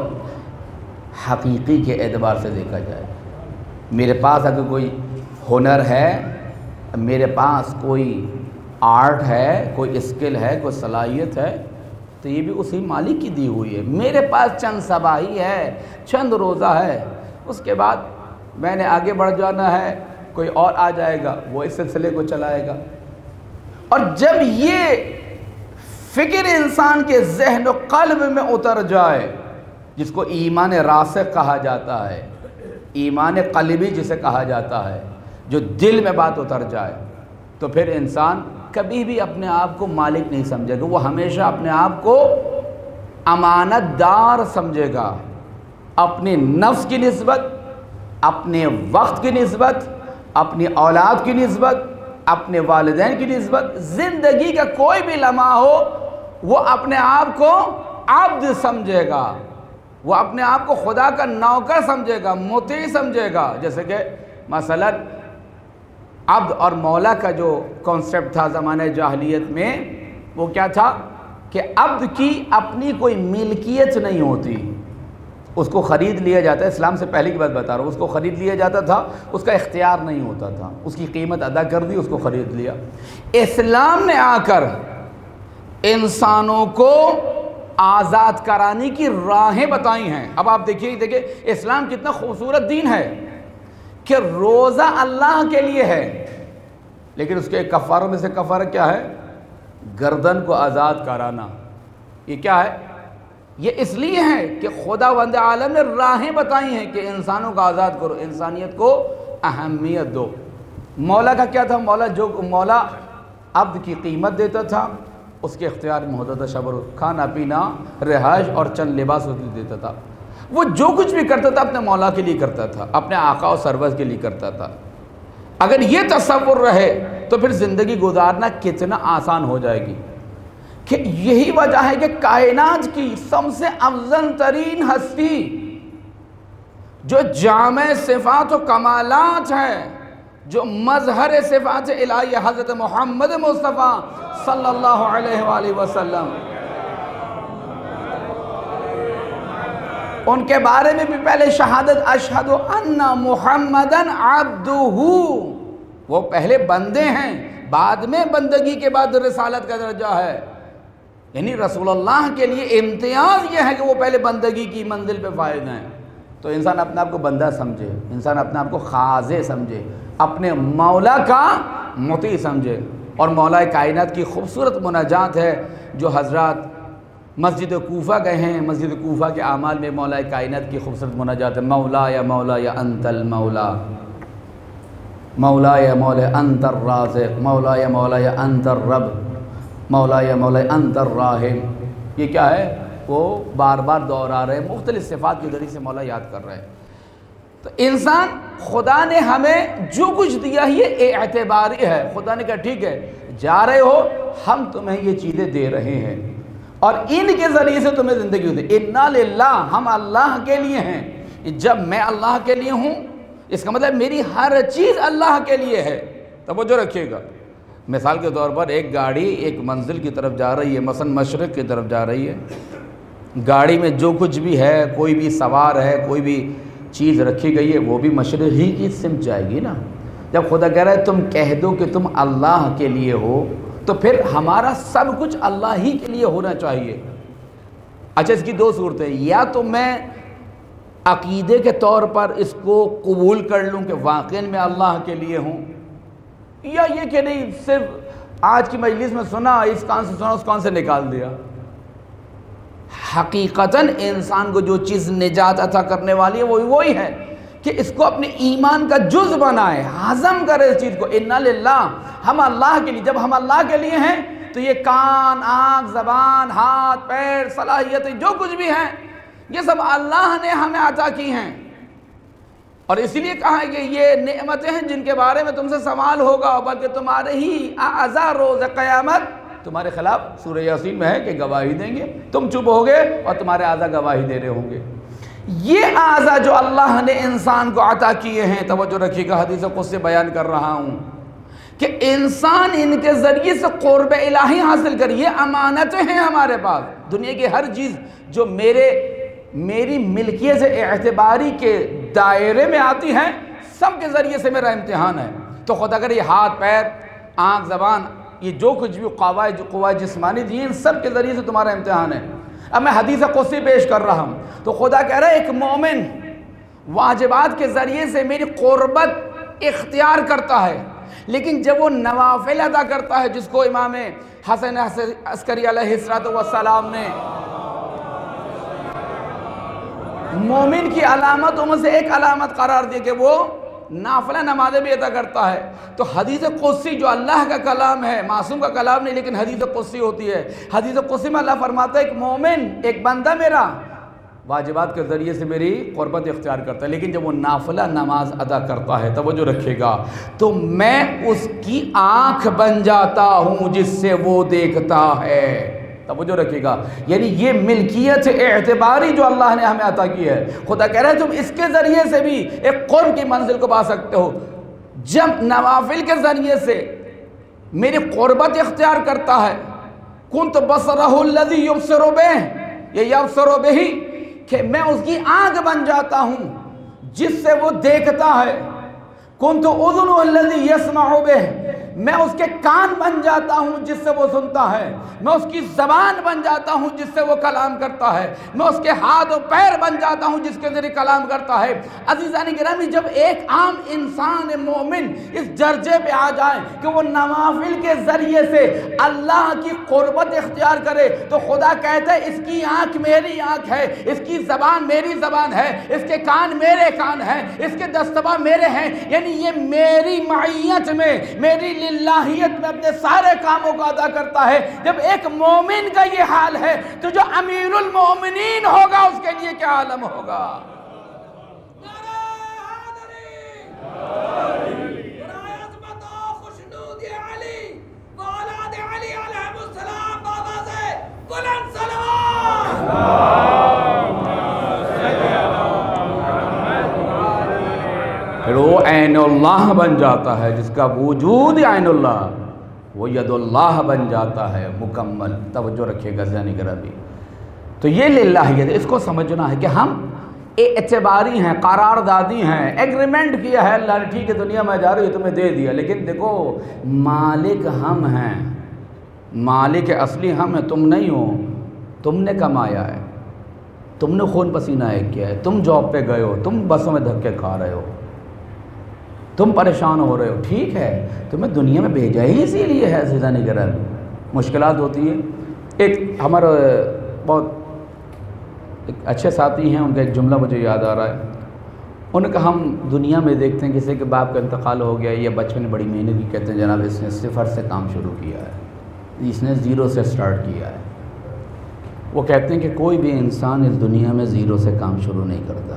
Speaker 1: حقیقی کے اعتبار سے دیکھا جائے، میرے پاس اگر کوئی ہنر ہے، میرے پاس کوئی آرٹ ہے، کوئی اسکل ہے، کوئی صلاحیت ہے، تو یہ بھی اسی مالک کی دی ہوئی ہے۔ میرے پاس چند صباحی ہے، چند روزہ ہے، اس کے بعد میں نے آگے بڑھ جانا ہے، کوئی اور آ جائے گا، وہ اس سلسلے کو چلائے گا۔ اور جب یہ فکر انسان کے ذہن و قلب میں اتر جائے، جس کو ایمان راسخ کہا جاتا ہے، ایمان قلبی جسے کہا جاتا ہے، جو دل میں بات اتر جائے، تو پھر انسان کبھی بھی اپنے آپ کو مالک نہیں سمجھے گا، وہ ہمیشہ اپنے آپ کو امانت دار سمجھے گا، اپنی نفس کی نسبت، اپنے وقت کی نسبت، اپنی اولاد کی نسبت، اپنے والدین کی نسبت، زندگی کا کوئی بھی لمحہ ہو وہ اپنے آپ کو عبد سمجھے گا، وہ اپنے آپ کو خدا کا نوکر سمجھے گا، مطیع سمجھے گا۔ جیسے کہ مثلا عبد اور مولا کا جو کانسیپٹ تھا زمانہ جاہلیت میں، وہ کیا تھا کہ عبد کی اپنی کوئی ملکیت نہیں ہوتی، اس کو خرید لیا جاتا ہے۔ اسلام سے پہلے کی بات بتا رہا ہوں، اس کو خرید لیا جاتا تھا، اس کا اختیار نہیں ہوتا تھا، اس کی قیمت ادا کر دی، اس کو خرید لیا۔ اسلام نے آ کر انسانوں کو آزاد کرانے کی راہیں بتائی ہیں۔ اب آپ دیکھیے اسلام کتنا خوبصورت دین ہے کہ روزہ اللہ کے لیے ہے، لیکن اس کے کفاروں میں سے کفارہ کیا ہے؟ گردن کو آزاد کرانا۔ یہ کیا ہے؟ یہ اس لیے ہے کہ خدا وند عالم نے راہیں بتائی ہیں کہ انسانوں کو آزاد کرو، انسانیت کو اہمیت دو۔ مولا کا کیا تھا؟ مولا عبد کی قیمت دیتا تھا، اس کے اختیار میں ہوتا تھا، شبر کھانا پینا، رہائش اور چند لباس دیتا تھا۔ وہ جو کچھ بھی کرتا تھا اپنے مولا کے لیے کرتا تھا، اپنے آقا و سرور کے لیے کرتا تھا۔ اگر یہ تصور رہے تو پھر زندگی گزارنا کتنا آسان ہو جائے گی۔ کہ یہی وجہ ہے کہ کائنات کی سب سے افضل ترین ہستی جو جامع صفات و کمالات ہے، جو مظہر صفات الہی، حضرت محمد مصطفیٰ صلی اللہ علیہ وآلہ وسلم، ان کے بارے میں بھی پہلے شہادت اشہد ان محمدن عبدہ، وہ پہلے بندے ہیں، بعد میں بندگی کے بعد رسالت کا درجہ ہے۔ یعنی رسول اللہ کے لیے امتیاز یہ ہے کہ وہ پہلے بندگی کی منزل پہ فائز ہیں۔ تو انسان اپنے آپ کو بندہ سمجھے، انسان اپنے آپ کو خاضع سمجھے، اپنے مولا کا مطیع سمجھے۔ اور مولا کائنات کی خوبصورت مناجات ہے جو حضرات مسجد کوفہ گئے ہیں، مسجد کوفہ کے اعمال میں مولا کائنات کی خوبصورت مناجات ہے، مولا یا انت المولا، مولایا مولا انت الرازق، مولایا مولایا انت الرب، مولایا مولایا انت الراحم. یہ کیا ہے؟ وہ بار بار دہرا رہے ہیں، مختلف صفات کے ذریعے سے مولا یاد کر رہے ہیں. تو انسان، خدا نے ہمیں جو کچھ دیا یہ اعتباری ہے. خدا نے کہا ٹھیک ہے جا رہے ہو، ہم تمہیں یہ چیزیں دے رہے ہیں اور ان کے ذریعے سے تمہیں زندگی ہوتی ہے. انا للہ، ہم اللہ کے لیے ہیں. جب میں اللہ کے لیے ہوں اس کا مطلب میری ہر چیز اللہ کے لیے ہے. توجہ رکھیے گا. مثال کے طور پر ایک گاڑی ایک منزل کی طرف جا رہی ہے، مثلا مشرق کی طرف جا رہی ہے. گاڑی میں جو کچھ بھی ہے، کوئی بھی سوار ہے، کوئی بھی چیز رکھی گئی ہے، وہ بھی مشرق ہی کی سمت جائے گی نا. جب خدا کہہ رہا ہے تم کہہ دو کہ تم اللہ کے لیے ہو، تو پھر ہمارا سب کچھ اللہ ہی کے لیے ہونا چاہیے. اچھا، اس کی دو صورتیں، یا تو میں عقیدے کے طور پر اس کو قبول کر لوں کہ واقعی میں اللہ کے لیے ہوں، یا یہ کہ نہیں صرف آج کی مجلس میں سنا، اس کان سے سنا اس کان سے نکال دیا. حقیقتاً انسان کو جو چیز نجات عطا کرنے والی ہے وہی ہے کہ اس کو اپنے ایمان کا جز بنائے، ہضم کرے اس چیز کو. انا للہ، ہم اللہ کے لیے. جب ہم اللہ کے لیے ہیں تو یہ کان، آنکھ، زبان، ہاتھ، پیر، صلاحیتیں جو کچھ بھی ہیں یہ سب اللہ نے ہمیں عطا کی ہیں. اور اس لیے کہا ہے کہ یہ نعمتیں ہیں جن کے بارے میں تم سے سوال ہوگا، بلکہ تمہارے ہی اعضاء روز قیامت تمہارے خلاف سورہ یاسین میں ہے کہ گواہی دیں گے. تم چپ ہوگے اور تمہارے اعضاء گواہی دے رہے ہوں گے. یہ اعضاء جو اللہ نے انسان کو عطا کیے ہیں، توجہ رکھیے گا، حدیث قدسی سے بیان کر رہا ہوں کہ انسان ان کے ذریعے سے قرب الہی حاصل کر. یہ امانتیں ہیں ہمارے پاس. دنیا کی ہر چیز جو میری ملکیت سے اعتباری کے دائرے میں آتی ہیں، سب کے ذریعے سے میرا امتحان ہے. تو خدا کرے یہ ہاتھ، پیر، آنکھ، زبان، یہ جو کچھ بھی قوائد جسمانی دی ہیں، ان سب کے ذریعے سے تمہارا امتحان ہے. اب میں حدیث قدسی پیش کر رہا ہوں تو خدا کہہ رہا ہے ایک مومن واجبات کے ذریعے سے میری قربت اختیار کرتا ہے، لیکن جب وہ نوافل ادا کرتا ہے، جس کو امام حسن عسکری علیہ السلام نے مومن کی علامتوں میں سے ایک علامت قرار دی کہ وہ نافلہ نمازیں بھی ادا کرتا ہے. تو حدیث قدسی جو اللہ کا کلام ہے، معصوم کا کلام نہیں لیکن حدیث قدسی ہوتی ہے. حدیث قدسی میں اللہ فرماتا ہے ایک مومن، ایک بندہ میرا واجبات کے ذریعے سے میری قربت اختیار کرتا ہے، لیکن جب وہ نافلہ نماز ادا کرتا ہے، توجہ رکھے گا، تو میں اس کی آنکھ بن جاتا ہوں جس سے وہ دیکھتا ہے. توجہ رکھے گا، یعنی یہ ملکیت اعتباری جو اللہ نے ہمیں عطا کی ہے. خدا کہہ رہا ہے تم اس کے ذریعے سے بھی ایک قرب کی منزل کو پا سکتے ہو. جب نوافل کے ذریعے سے میری قربت اختیار کرتا ہے، کنت بصرہ الذی یبصر بہ، یہ یبصر بہ، کہ میں اس کی آنکھ بن جاتا ہوں جس سے وہ دیکھتا ہے. کنت اذن الذی یسمع بہ، میں اس کے کان بن جاتا ہوں جس سے وہ سنتا ہے. میں اس کی زبان بن جاتا ہوں جس سے وہ کلام کرتا ہے. میں اس کے ہاتھ و پیر بن جاتا ہوں جس کے ذریعے کلام کرتا ہے. عزیزان گرامی، جب ایک عام انسان مومن اس درجے پہ آ جائے کہ وہ نوافل کے ذریعے سے اللہ کی قربت اختیار کرے، تو خدا کہتا ہے اس کی آنکھ میری آنکھ ہے، اس کی زبان میری زبان ہے، اس کے کان میرے کان ہیں، اس کے دستباں میرے ہیں. یعنی یہ میری معیت میں، میری للہیت میں اپنے سارے کاموں کو ادا کرتا ہے. جب ایک مومن کا یہ حال ہے تو جو امیر المومنین ہوگا اس کے لیے کیا عالم ہوگا. پھر وہ عین اللہ بن جاتا ہے، جس کا وجود عین اللہ، وہ ید اللہ بن جاتا ہے مکمل. توجہ رکھیے گا ذہنی گرامی. تو یہ للہیت ہے، اس کو سمجھنا ہے کہ ہم اعتباری ہیں، قراردادی ہیں، ایگریمنٹ کیا ہے اللہ نے، ٹھیک ہے دنیا میں جا رہی ہے تمہیں دے دیا، لیکن دیکھو مالک ہم ہیں، مالک اصلی ہم ہیں، تم نہیں ہو. تم نے کمایا ہے، تم نے خون پسینہ ایک کیا ہے، تم جاب پہ گئے ہو، تم بسوں میں دھکے کھا رہے ہو، تم پریشان ہو رہے ہو. ٹھیک ہے تمہیں دنیا میں بھیجا ہی اسی لیے ہے. عزیزان گرامی، مشکلات ہوتی ہیں. ایک ہمارا بہت ایک اچھے ساتھی ہیں، ان کا ایک جملہ مجھے یاد آ رہا ہے. ان کا ہم دنیا میں دیکھتے ہیں کسی کے باپ کا انتقال ہو گیا یا بچپن میں بڑی محنت کی، کہتے ہیں جناب اس نے صفر سے کام شروع کیا ہے، اس نے زیرو سے سٹارٹ کیا ہے۔ وہ کہتے ہیں کہ کوئی بھی انسان اس دنیا میں زیرو سے کام شروع نہیں کرتا۔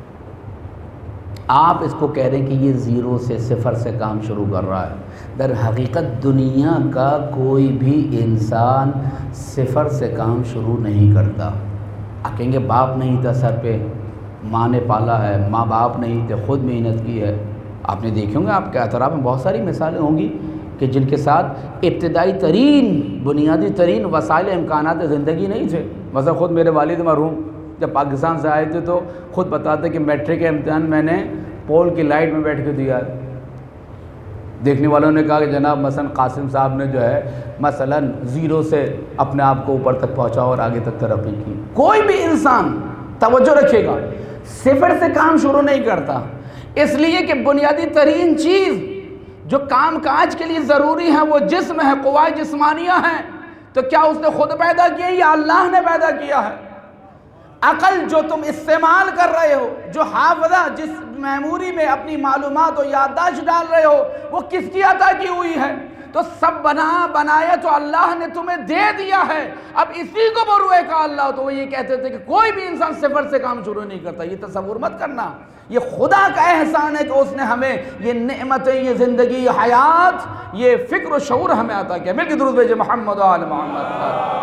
Speaker 1: آپ اس کو کہہ رہے ہیں کہ یہ زیرو سے صفر سے کام شروع کر رہا ہے، در حقیقت دنیا کا کوئی بھی انسان صفر سے کام شروع نہیں کرتا۔ آپ کہیں گے باپ نہیں تھا سر پہ، ماں نے پالا ہے، ماں باپ نہیں تھے، خود محنت کی ہے۔ آپ نے دیکھے ہوں گے، آپ کے اطراف میں بہت ساری مثالیں ہوں گی کہ جن کے ساتھ ابتدائی ترین بنیادی ترین وسائل امکانات زندگی نہیں تھے۔ مثلا خود میرے والد مرحوم جب پاکستان سے آئے تھے تو خود بتاتے کہ میٹرک کا امتحان میں نے پول کی لائٹ میں بیٹھ کے دیا ہے۔ دیکھنے والوں نے کہا کہ جناب مثلا قاسم صاحب نے جو ہے مثلا زیرو سے اپنے آپ کو اوپر تک پہنچا اور آگے تک ترقی کی۔ کوئی بھی انسان توجہ رکھے گا صفر سے کام شروع نہیں کرتا، اس لیے کہ بنیادی ترین چیز جو کام کاج کے لیے ضروری ہے وہ جسم ہے، قوائے جسمانیہ ہیں، تو کیا اس نے خود پیدا کیا یا اللہ نے پیدا کیا ہے؟ عقل جو تم استعمال کر رہے ہو، جو حافظہ جس میموری میں اپنی معلومات و یادداشت ڈال رہے ہو، وہ کس کی عطا کی ہوئی ہے؟ تو سب بنایا تو اللہ نے تمہیں دے دیا ہے، اب اسی کو بروئے کا اللہ۔ تو وہ یہ کہتے تھے کہ کوئی بھی انسان صفر سے کام شروع نہیں کرتا۔ یہ تصور مت کرنا، یہ خدا کا احسان ہے کہ اس نے ہمیں یہ نعمتیں، یہ زندگی، یہ حیات، یہ فکر و شعور ہمیں عطا کیا۔ مل کے درود بھیجے محمد و آل محمد۔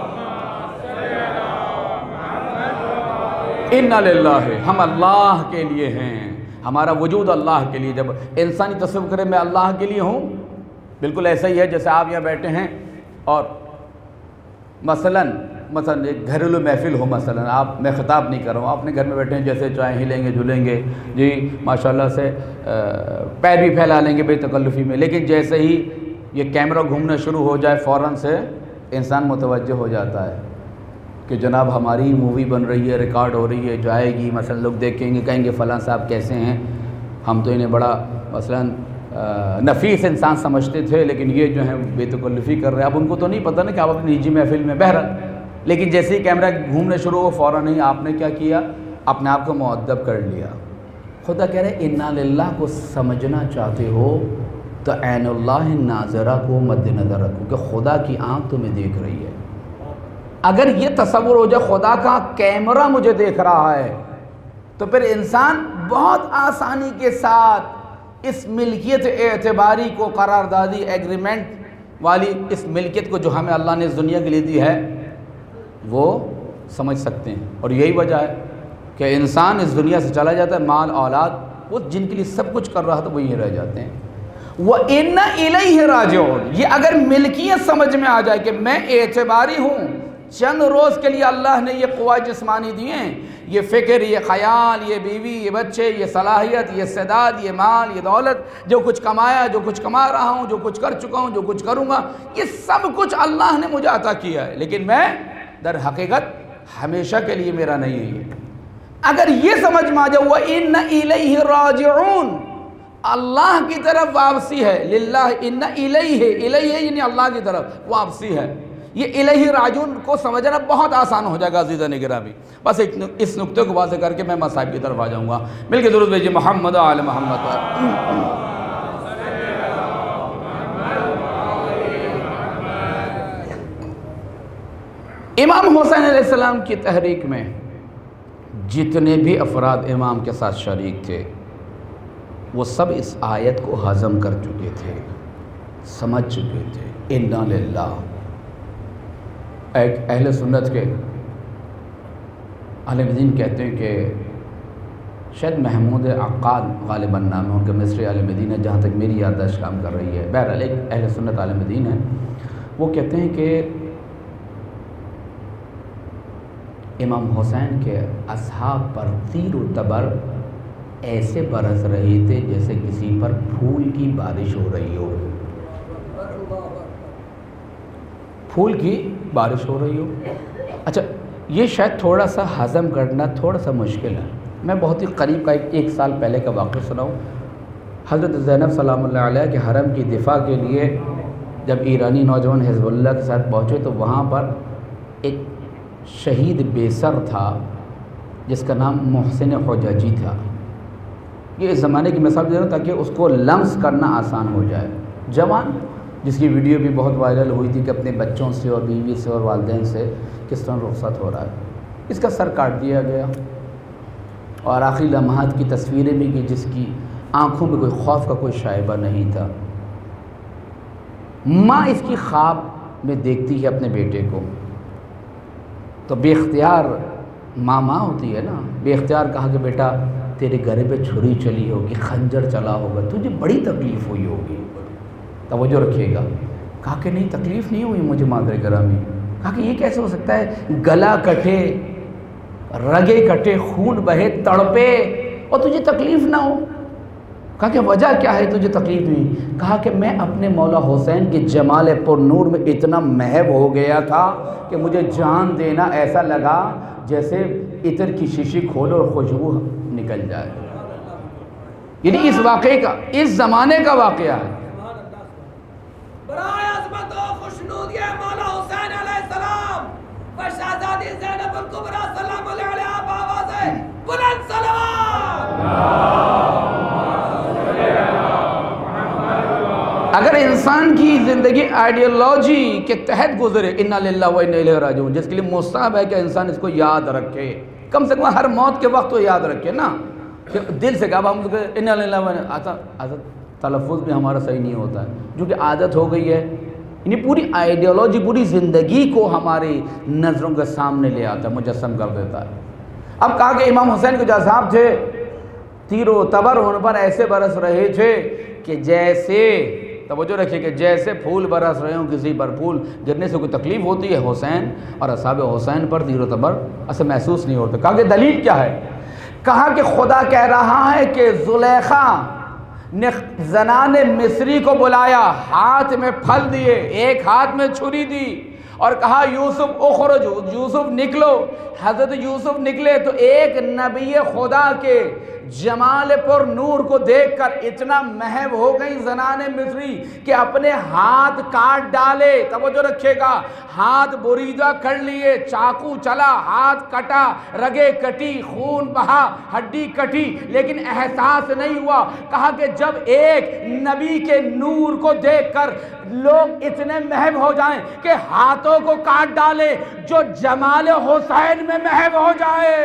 Speaker 1: اِنَّا لِلَّهِ، ہم اللہ کے لیے ہیں، ہمارا وجود اللہ کے لیے۔ جب انسانی تصور کرے میں اللہ کے لیے ہوں، بالکل ایسا ہی ہے جیسے آپ یہاں بیٹھے ہیں اور مثلا ایک گھریلو محفل ہو، مثلا آپ، میں خطاب نہیں کر رہا ہوں، آپ اپنے گھر میں بیٹھے ہیں، جیسے چاہیں ہلیں گے جھولیں گے جی ماشاءاللہ سے، پیر بھی پھیلا لیں گے بے تکلفی میں، لیکن جیسے ہی یہ کیمرہ گھومنا شروع ہو جائے فوراً سے انسان متوجہ ہو جاتا ہے کہ جناب ہماری مووی بن رہی ہے، ریکارڈ ہو رہی ہے، جائے گی، مثلا لوگ دیکھیں گے، کہیں گے فلاں صاحب کیسے ہیں، ہم تو انہیں بڑا مثلا نفیس انسان سمجھتے تھے، لیکن یہ جو ہیں بے تکلفی کر رہے ہیں۔ اب ان کو تو نہیں پتہ نا کہ آپ اپنی نجی محفل میں بہرحال، لیکن جیسے ہی کیمرہ گھومنے شروع ہو فوراً ہی آپ نے کیا کیا، اپنے آپ کو مؤدب کر لیا۔ خدا کہہ رہے اِنَّا لِلَّهِ کو سمجھنا چاہتے ہو تو عین اللہ ناظرہ کو مد نظر رکھو کہ خدا کی آنکھ تمہیں دیکھ رہی ہے۔ اگر یہ تصور ہو جائے خدا کا کیمرہ مجھے دیکھ رہا ہے، تو پھر انسان بہت آسانی کے ساتھ اس ملکیت اعتباری کو، قراردادی ایگریمنٹ والی اس ملکیت کو جو ہمیں اللہ نے اس دنیا کے لیے دی ہے وہ سمجھ سکتے ہیں۔ اور یہی وجہ ہے کہ انسان اس دنیا سے چلا جاتا ہے، مال اولاد وہ جن کے لیے سب کچھ کر رہا تھا وہ یہیں رہ جاتے ہیں۔ وَإِنَّ إِلَيْهِ راجعون، یہ اگر ملکیت سمجھ میں آ جائے کہ میں اعتباری ہوں، چند روز کے لیے اللہ نے یہ قوائے جسمانی دیے ہیں، یہ فکر، یہ خیال، یہ بیوی، یہ بچے، یہ صلاحیت، یہ استعداد، یہ مال، یہ دولت، جو کچھ کمایا، جو کچھ کما رہا ہوں، جو کچھ کر چکا ہوں، جو کچھ کروں گا، یہ سب کچھ اللہ نے مجھے عطا کیا ہے، لیکن میں در حقیقت ہمیشہ کے لیے میرا نہیں ہے یہ۔ اگر یہ سمجھ میں آ جائے وَإِنَّ إِلَيْهِ راجعون، اللہ کی طرف واپسی ہے، للہ اِنَّ إِلَيْهِ، الیہ یعنی اللہ کی طرف واپسی ہے، یہ الہی راجعون کو سمجھنا بہت آسان ہو جائے گا عزیزان گرامی۔ بس اس نقطے کو واضح کر کے میں مصائب کی طرف آ جاؤں گا۔ مل کے درود بھیجیے محمد آل محمد۔ امام حسین علیہ السلام کی تحریک میں جتنے بھی افراد امام کے ساتھ شریک تھے وہ سب اس آیت کو ہضم کر چکے تھے، سمجھ چکے تھے۔ اِنَّا لِلَّهِ، ایک اہل سنت کے عالم دین کہتے ہیں کہ شاید محمود عقاد غالباً نام ہے ان کا، مصری عالم دین ہے جہاں تک میری یادداشت کام کر رہی ہے، بہرحال ایک اہل سنت عالم دین ہے، وہ کہتے ہیں کہ امام حسین کے اصحاب پر تیر و تبر ایسے برس رہے تھے جیسے کسی پر پھول کی بارش ہو رہی ہو، پھول کی بارش ہو رہی ہو۔ اچھا یہ شاید تھوڑا سا ہضم کرنا تھوڑا سا مشکل ہے۔ میں بہت ہی قریب کا ایک سال پہلے کا واقعہ سناؤں۔ حضرت زینب سلام اللہ علیہ کے حرم کی دفاع کے لیے جب ایرانی نوجوان حزب اللہ کے ساتھ پہنچے تو وہاں پر ایک شہید بے سر تھا جس کا نام محسن حجاجی تھا۔ یہ اس زمانے کی مثال دے رہا ہوں تاکہ اس کو لمس کرنا آسان ہو جائے۔ جوان جس کی ویڈیو بھی بہت وائرل ہوئی تھی کہ اپنے بچوں سے اور بیوی سے اور والدین سے کس طرح رخصت ہو رہا ہے، اس کا سر کاٹ دیا گیا، اور آخری لمحات کی تصویریں بھی کہ جس کی آنکھوں میں کوئی خوف کا کوئی شائبہ نہیں تھا۔ ماں اس کی خواب میں دیکھتی ہے اپنے بیٹے کو، تو بے اختیار ماں ہوتی ہے نا، بے اختیار کہا کہ بیٹا تیرے گھر پہ چھری چلی ہوگی، خنجر چلا ہوگا، تجھے بڑی تکلیف ہوئی ہوگی، توجہ رکھیے گا۔ کہا کہ نہیں تکلیف نہیں ہوئی مجھے مادر گرامی۔ کہا کہ یہ کیسے ہو سکتا ہے، گلا کٹے، رگے کٹے، خون بہے، تڑپے اور تجھے تکلیف نہ ہو؟ کہا کہ وجہ کیا ہے تجھے تکلیف نہیں؟ کہا کہ میں اپنے مولا حسین کے جمال پر نور میں اتنا محب ہو گیا تھا کہ مجھے جان دینا ایسا لگا جیسے عطر کی شیشی کھولو اور خوشبو نکل جائے۔ یعنی اس واقعے کا، اس زمانے کا واقعہ ہے۔
Speaker 2: برائے عظمت و خوشنودی مولا حسین علیہ السلام و شہزادی زینب الکبریٰ سلام اللہ علیہ بآواز بلند صلوات۔
Speaker 1: اگر انسان کی زندگی آئیڈیالوجی کے تحت گزرے، انا للہ و انا الیہ راجعون، جس کے لیے مستحب ہے کہ انسان اس کو یاد رکھے، کم سے کم ہر موت کے وقت تو یاد رکھے نا، کہ دل سے کہا ہم انا للہ و انا، تلفظ بھی ہمارا صحیح نہیں ہوتا ہے، جو کہ عادت ہو گئی ہے، یعنی پوری آئیڈیالوجی پوری زندگی کو ہماری نظروں کے سامنے لے آتا ہے، مجسم کر دیتا ہے۔ اب کہا کہ امام حسین کے جو عذاب تھے تیر و تبر ان پر ایسے برس رہے تھے کہ جیسے، توجہ رکھیے، کہ جیسے پھول برس رہے ہوں، کسی پر پھول گرنے سے کوئی تکلیف ہوتی ہے، حسین اور اصحاب حسین پر تیر و تبر ایسے محسوس نہیں ہوتا۔ کہا کہ دلیل کیا ہے؟ کہا کہ خدا کہہ رہا ہے کہ زلیخا نے زنان مصری کو بلایا، ہاتھ میں پھل دیے، ایک ہاتھ میں چھری دی اور کہا یوسف اخرج، یوسف نکلو۔ حضرت یوسف نکلے تو ایک نبی خدا کے جمال پر نور کو دیکھ کر اتنا محب ہو گئی زنان مصری کہ اپنے ہاتھ کاٹ ڈالے، توجہ رکھے گا، ہاتھ بریدہ کر لیے، چاقو چلا، ہاتھ کٹا، رگے کٹی، خون بہا، ہڈی کٹی، لیکن احساس نہیں ہوا۔ کہا کہ جب ایک نبی کے نور کو دیکھ کر لوگ اتنے محب ہو جائیں کہ ہاتھوں کو کاٹ ڈالے، جو جمال حسین میں محب ہو جائے،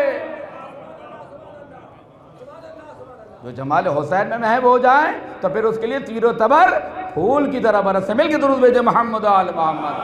Speaker 1: جو جمال حسین میں محب ہو جائے تو پھر اس کے لیے تیر و تبر پھول کی طرح برسے۔ مل کے درود بھیجے محمد آل محمد۔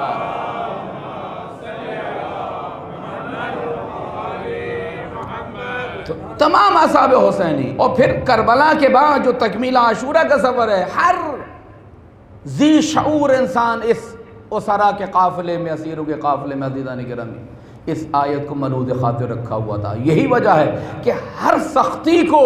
Speaker 1: تو تمام اصحاب حسینی، اور پھر کربلا کے بعد جو تکمیل عاشورہ کا سفر ہے، ہر ذی شعور انسان اس اسرا کے قافلے میں، اسیروں کے قافلے میں عزیزان گرامی اس آیت کو ملحوظ خاطر رکھا ہوا تھا۔ یہی وجہ ہے کہ ہر سختی کو،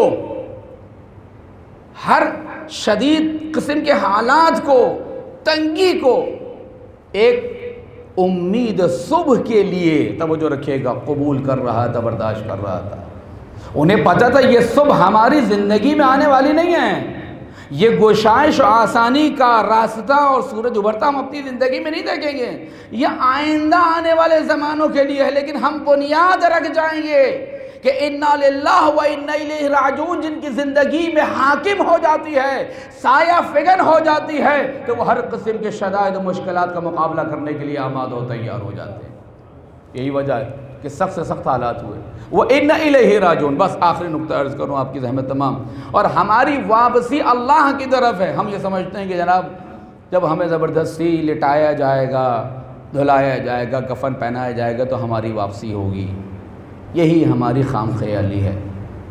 Speaker 1: ہر شدید قسم کے حالات کو، تنگی کو ایک امید صبح کے لیے، توجہ رکھیے گا، قبول کر رہا تھا، برداشت کر رہا تھا۔ انہیں پتہ تھا یہ صبح ہماری زندگی میں آنے والی نہیں ہے، یہ گشائش و آسانی کا راستہ اور سورج ابھرتا ہم اپنی زندگی میں نہیں دیکھیں گے، یہ آئندہ آنے والے زمانوں کے لیے ہے، لیکن ہم بنیاد رکھ جائیں گے کہ انا للہ و انا الیہ راجعون جن کی زندگی میں حاکم ہو جاتی ہے، سایہ فگن ہو جاتی ہے، تو وہ ہر قسم کے شدائد و مشکلات کا مقابلہ کرنے کے لیے آماد و تیار ہو جاتے ہیں۔ یہی وجہ ہے کہ سخت سے سخت حالات ہوئے، وہ انا الیہ راجعون۔ بس آخری نقطہ عرض کروں آپ کی زحمت تمام، اور ہماری واپسی اللہ کی طرف ہے۔ ہم یہ سمجھتے ہیں کہ جناب جب ہمیں زبردستی لٹایا جائے گا، دھلایا جائے گا، کفن پہنایا جائے گا تو ہماری واپسی ہوگی، یہی ہماری خام خیالی ہے،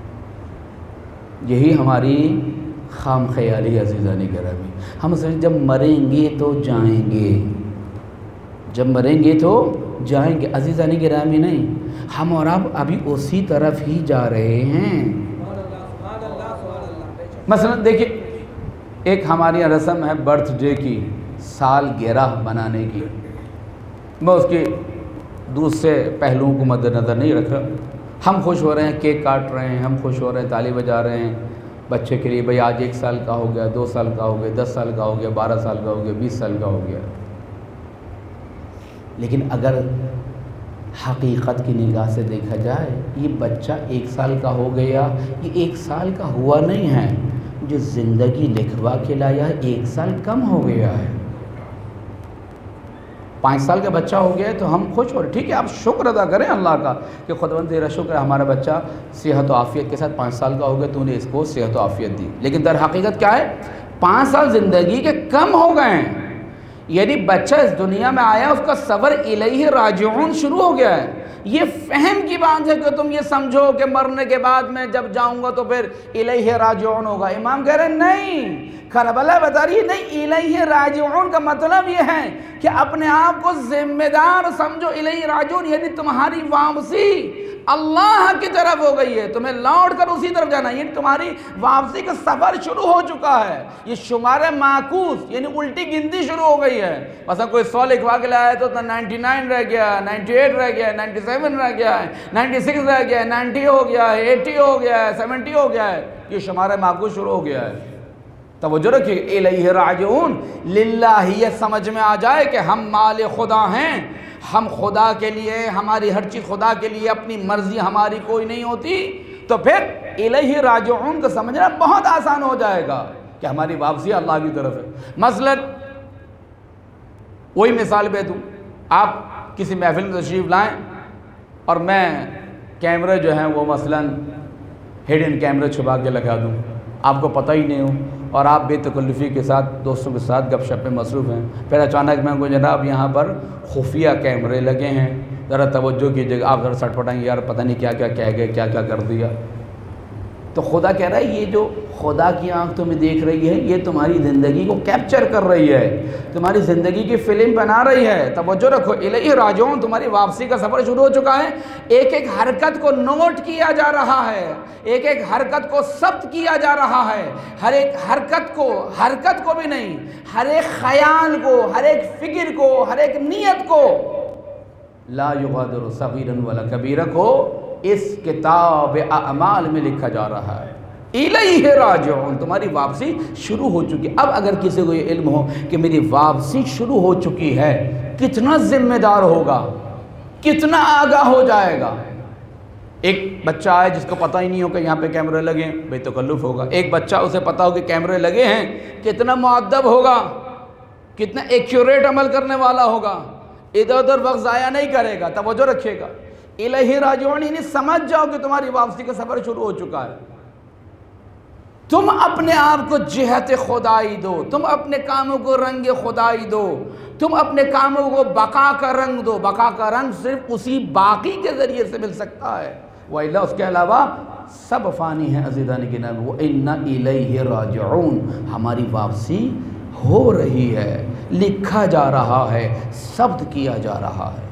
Speaker 1: یہی ہماری خام خیالی عزیزان گرامی۔ ہم سمجھیں جب مریں گے تو جائیں گے، جب مریں گے تو جائیں گے، عزیزان گرامی نہیں، ہم اور آپ ابھی اسی طرف ہی جا رہے ہیں۔ مثلا دیکھیں، ایک ہماری رسم ہے برتھ ڈے کی، سالگرہ منانے کی، میں اس کے دوسرے پہلوؤں کو مد نظر نہیں رکھ رہا۔ ہم خوش ہو رہے ہیں، کیک کاٹ رہے ہیں، ہم خوش ہو رہے ہیں، تالی بجا رہے ہیں بچے کے لیے، بھئی آج 1 سال کا ہو گیا، 2 سال کا ہو گیا، 10 سال کا ہو گیا، 12 سال کا ہو گیا، 20 سال کا ہو گیا۔ لیکن اگر حقیقت کی نگاہ سے دیکھا جائے یہ بچہ 1 سال کا ہو گیا، یہ 1 سال کا ہوا نہیں ہے، جو زندگی لکھوا کے لایا 1 سال کم ہو گیا ہے۔ 5 سال کا بچہ ہو گیا ہے تو ہم خوش ہو رہے، ٹھیک ہے آپ شکر ادا کریں اللہ کا کہ خداوند تیرا شکر ہے ہمارا بچہ صحت و عافیت کے ساتھ 5 سال کا ہو گیا، تو نے اس کو صحت و عافیت دی۔ لیکن در حقیقت کیا ہے، 5 سال زندگی کے کم ہو گئے ہیں، یعنی بچہ اس دنیا میں آیا اس کا سفر الیہ راجعون شروع ہو گیا ہے۔ یہ فہم کی بات ہے کہ تم یہ سمجھو کہ مرنے کے بعد میں جب جاؤں گا تو پھر الیہ راجعون ہوگا۔ امام کہہ رہے ہیں نہیں، کربلا بتا رہی ہے نہیں، الیہ راجعون کا مطلب یہ ہے کہ اپنے آپ کو ذمہ دار سمجھو، الیہ راجعون یعنی تمہاری واپسی اللہ کی طرف ہو گئی ہے، تمہیں لوٹ کر اسی طرف جانا ہے، یعنی تمہاری واپسی کا سفر شروع ہو چکا ہے۔ یہ شمار معکوس یعنی الٹی گنتی شروع ہو گئی ہے۔ مثلا کوئی 100 لکھوا کے لایا تو 99 رہ گیا، 98 رہ گیا، 97 رہ گیا ہے، 96 رہ گیا ہے، 90 ہو گیا ہے، 80 ہو گیا ہے، 70 ہو گیا ہے، یہ شمار معکوس شروع ہو گیا ہے۔ توجہ رکھیے، الیہ راجعون، للہیت سمجھ میں آ جائے کہ ہم مال خدا ہیں، ہم خدا کے لیے، ہماری ہر چیز خدا کے لیے، اپنی مرضی ہماری کوئی نہیں ہوتی، تو پھر الہ راجعون کو سمجھنا بہت آسان ہو جائے گا کہ ہماری واپسی اللہ کی طرف ہے۔ مثلا وہی مثال پہ دوں، آپ کسی محفل میں تشریف لائیں اور میں کیمرے جو ہیں وہ مثلا ہڈن کیمرے چھپا کے لگا دوں، آپ کو پتہ ہی نہیں ہو، اور آپ بے تکلفی کے ساتھ دوستوں کے ساتھ گپ شپ میں مصروف ہیں، پھر اچانک میں کو جناب یہاں پر خفیہ کیمرے لگے ہیں، ذرا توجہ کیجیے گا، آپ ذرا سٹ پٹائیں گے یار پتہ نہیں کیا کیا کہہ گئے، کیا کیا کر دیا۔ تو خدا کہہ رہا ہے یہ جو خدا کی آنکھ تمہیں دیکھ رہی ہے یہ تمہاری زندگی کو کیپچر کر رہی ہے، تمہاری زندگی کی فلم بنا رہی ہے۔ توجہ رکھو، الیہ راجعون، تمہاری واپسی کا سفر شروع ہو چکا ہے۔ ایک ایک حرکت کو نوٹ کیا جا رہا ہے، ایک ایک حرکت کو ثبت کیا جا رہا ہے، ہر ایک حرکت کو بھی نہیں، ہر ایک خیال کو، ہر ایک فکر کو، ہر ایک نیت کو، لا یغادر صغیرا ولا کبیرا کو اس کتاب اعمال میں لکھا جا رہا ہے۔ الیہ راجعون، تمہاری واپسی شروع ہو چکی۔ اب اگر کسی کو یہ علم ہو کہ میری واپسی شروع ہو چکی ہے، کتنا ذمہ دار ہوگا، کتنا آگاہ ہو جائے گا۔ ایک بچہ ہے جس کو پتہ ہی نہیں ہو کہ یہاں پہ کیمرے لگے ہیں، بے تکلف ہوگا۔ ایک بچہ اسے پتہ ہو کہ کیمرے لگے ہیں، کتنا مؤدب ہوگا، کتنا ایکیوریٹ عمل کرنے والا ہوگا، ادھر ادھر وقت ضائع نہیں کرے گا۔ توجہ رکھیے گا، الہ راجعون یعنی سمجھ جاؤ کہ تمہاری واپسی کا سفر شروع ہو چکا ہے۔ تم اپنے آپ کو جہت خدائی دو، تم اپنے کاموں کو رنگ خدائی دو، تم اپنے کاموں کو بقا کا رنگ دو۔ بقا کا رنگ صرف اسی باقی کے ذریعے سے مل سکتا ہے، وَإِلَّا اس کے علاوہ سب فانی ہیں۔ عزیزان گرامی، وَإِنَّ إِلَيْهِ رَاجِعُونَ، ہماری واپسی ہو رہی ہے، لکھا جا رہا ہے، ثبت کیا جا رہا ہے۔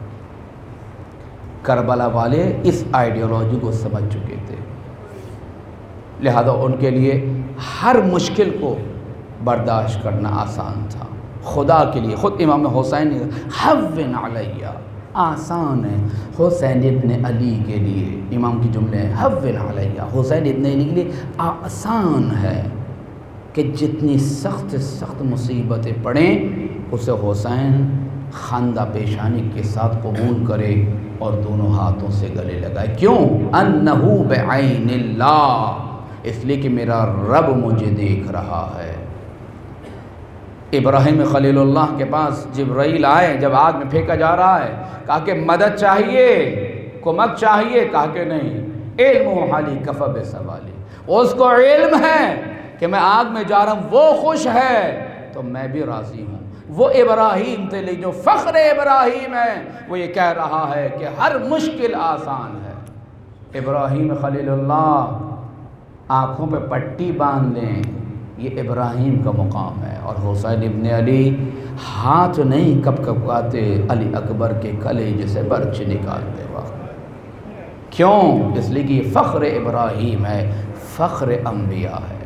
Speaker 1: کربلا والے اس آئیڈیالوجی کو سمجھ چکے تھے، لہذا ان کے لیے ہر مشکل کو برداشت کرنا آسان تھا۔ خدا کے لیے خود امام حسین نے حوّن علیہ، آسان ہے حسین ابن علی کے لیے، امام کی جملے ہیں حوّن علیہ، حسین ابن علی کے لیے آسان ہے کہ جتنی سخت سخت مصیبتیں پڑیں اسے حسین خندہ پیشانی کے ساتھ قبول کرے اور دونوں ہاتھوں سے گلے لگائے۔ کیوں؟ انہو بعین اللہ، اس لیے کہ میرا رب مجھے دیکھ رہا ہے۔ ابراہیم خلیل اللہ کے پاس جبرائیل آئے جب آگ میں پھینکا جا رہا ہے، کہا کہ مدد چاہیے، کمک چاہیے، کہا کہ نہیں، علم حالی کفى بسوالی، اس کو علم ہے کہ میں آگ میں جا رہا ہوں، وہ خوش ہے تو میں بھی راضی ہوں۔ وہ ابراہیم تھے، لیکن جو فخر ابراہیم ہے وہ یہ کہہ رہا ہے کہ ہر مشکل آسان ہے۔ ابراہیم خلیل اللہ آنکھوں پہ پٹی باندھ لیں، یہ ابراہیم کا مقام ہے، اور حسین ابن علی ہاتھ نہیں کپکپاتے علی اکبر کے کلیجے سے برچ نکالتے وقت۔ کیوں؟ اس لیے کہ یہ فخر ابراہیم ہے، فخر انبیاء ہے۔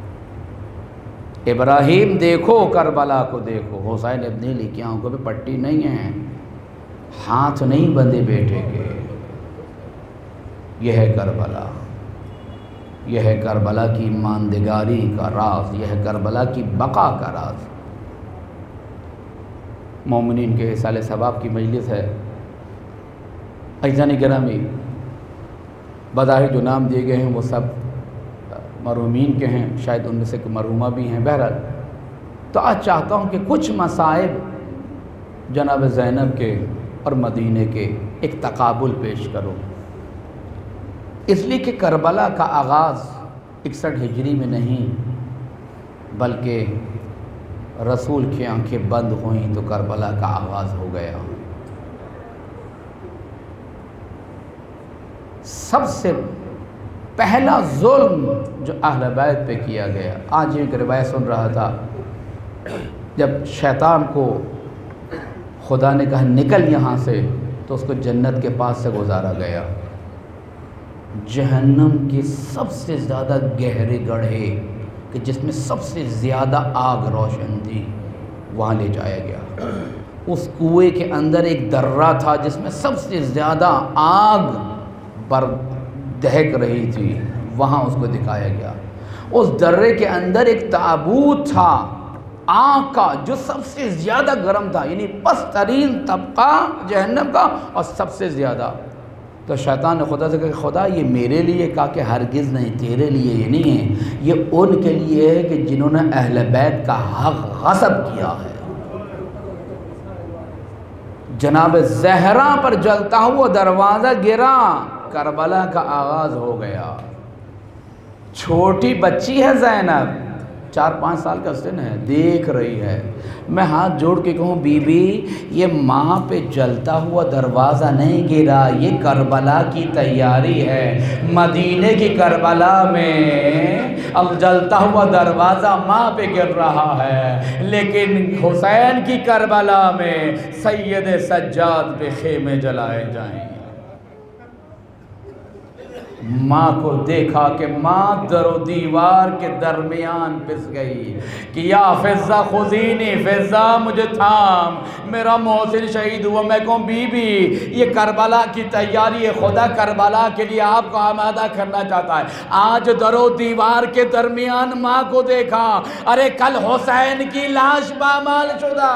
Speaker 1: ابراہیم دیکھو، کربلا کو دیکھو، حسین ابن علی کی آنکھوں پہ پٹی نہیں ہے، ہاتھ نہیں بندھے بیٹھے کے۔ یہ ہے کربلا، یہ ہے کربلا کی ماندگاری کا راز، یہ ہے کربلا کی بقا کا راز۔ مومنین کے اصال ثواب کی مجلس ہے، عزیزان گرامی، بظاہر جو نام دیے گئے ہیں وہ سب مرحومین کے ہیں، شاید ان میں سے کوئی مرحومہ بھی ہیں۔ بہرحال تو آج چاہتا ہوں کہ کچھ مصائب جناب زینب کے اور مدینے کے ایک تقابل پیش کروں، اس لیے کہ کربلا کا آغاز 61 ہجری میں نہیں بلکہ رسول کی آنکھیں بند ہوئیں تو کربلا کا آغاز ہو گیا۔ سب سے پہلا ظلم جو اہل بیت پہ کیا گیا، آج ایک روایت سن رہا تھا، جب شیطان کو خدا نے کہا نکل یہاں سے تو اس کو جنت کے پاس سے گزارا گیا، جہنم کے سب سے زیادہ گہرے گڑھے کہ جس میں سب سے زیادہ آگ روشن تھی وہاں لے جایا گیا۔ اس کنویں کے اندر ایک درہ تھا جس میں سب سے زیادہ آگ دہک رہی تھی، وہاں اس کو دکھایا گیا۔ اس درے کے اندر ایک تابوت تھا آگ کا جو سب سے زیادہ گرم تھا، یعنی پست ترین طبقہ جہنم کا اور سب سے زیادہ۔ تو شیطان نے خدا سے کہا خدا یہ میرے لیے، کہا کہ ہرگز نہیں، تیرے لیے یہ نہیں ہے، یہ ان کے لیے ہے کہ جنہوں نے اہل بیت کا حق غصب کیا ہے۔ جناب زہرا پر جلتا ہوا دروازہ گرا، کربلا کا آغاز ہو گیا۔ چھوٹی بچی ہے زینب، 4-5 سال کا سن ہے، دیکھ رہی ہے۔ میں ہاتھ جوڑ کے کہوں بی بی یہ ماں پہ جلتا ہوا دروازہ نہیں گرا، یہ کربلا کی تیاری ہے۔ مدینے کی کربلا میں اب جلتا ہوا دروازہ ماں پہ گر رہا ہے، لیکن حسین کی کربلا میں سید سجاد پہ خیمے جلائے جائیں۔ ماں کو دیکھا کہ ماں در و دیوار کے درمیان پس گئی کہ یا فضہ خذینی، فضہ مجھے تھام، میرا محسن شہید ہوا۔ میں کہوں بی بی یہ کربلا کی تیاری ہے، خدا کربلا کے لیے آپ کو آمادہ کرنا چاہتا ہے۔ آج در و دیوار کے درمیان ماں کو دیکھا، ارے کل حسین کی لاش پامال شدہ۔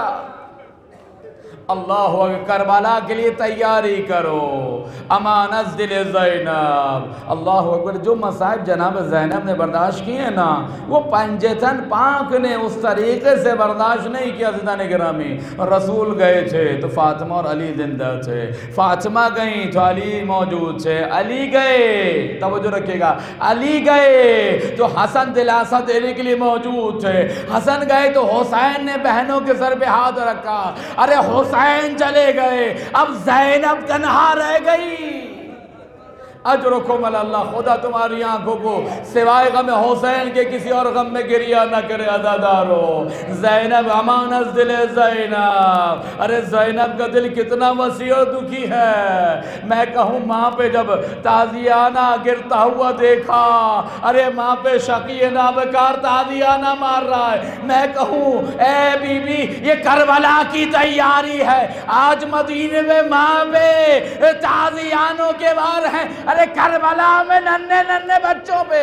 Speaker 1: اللہ اکبر، کربلا کے لیے تیاری کرو، امان از دل زینب۔ اللہ اکبر، جو مصائب جناب زینب نے برداشت کیے ہیں نا، وہ پنجتن پاک نے اس طریقے سے برداشت نہیں کیا۔ عزیزان گرامی، رسول گئے تھے تو فاطمہ اور علی زندہ تھے، فاطمہ گئیں تو علی موجود تھے، علی گئے، توجہ رکھیے گا، علی گئے تو حسن دلاسا دینے کے لیے موجود تھے، حسن گئے تو حسین نے بہنوں کے سر پہ ہاتھ رکھا، ارے حسین چلے گئے، اب زینب تنہا رہ گئی۔ اجرکم اللہ، خدا تمہاری آنکھوں کو سوائے غم حسین کے کسی اور غم میں گریہ نہ کرے۔ عزادارو، زینب امان از دل زینب، ارے زینب کا دل کتنا وسیع اور دکھی ہے۔ میں کہوں ماں پہ جب تازیانہ گرتا ہوا دیکھا، ارے ماں پہ شقی نابکار تازیانہ مار رہا ہے، میں کہوں اے بی بی یہ کربلا کی تیاری ہے۔ آج مدینے میں ماں پہ تازیانوں کے وار ہیں، ارے کربلا میں ننھے ننھے بچوں پہ۔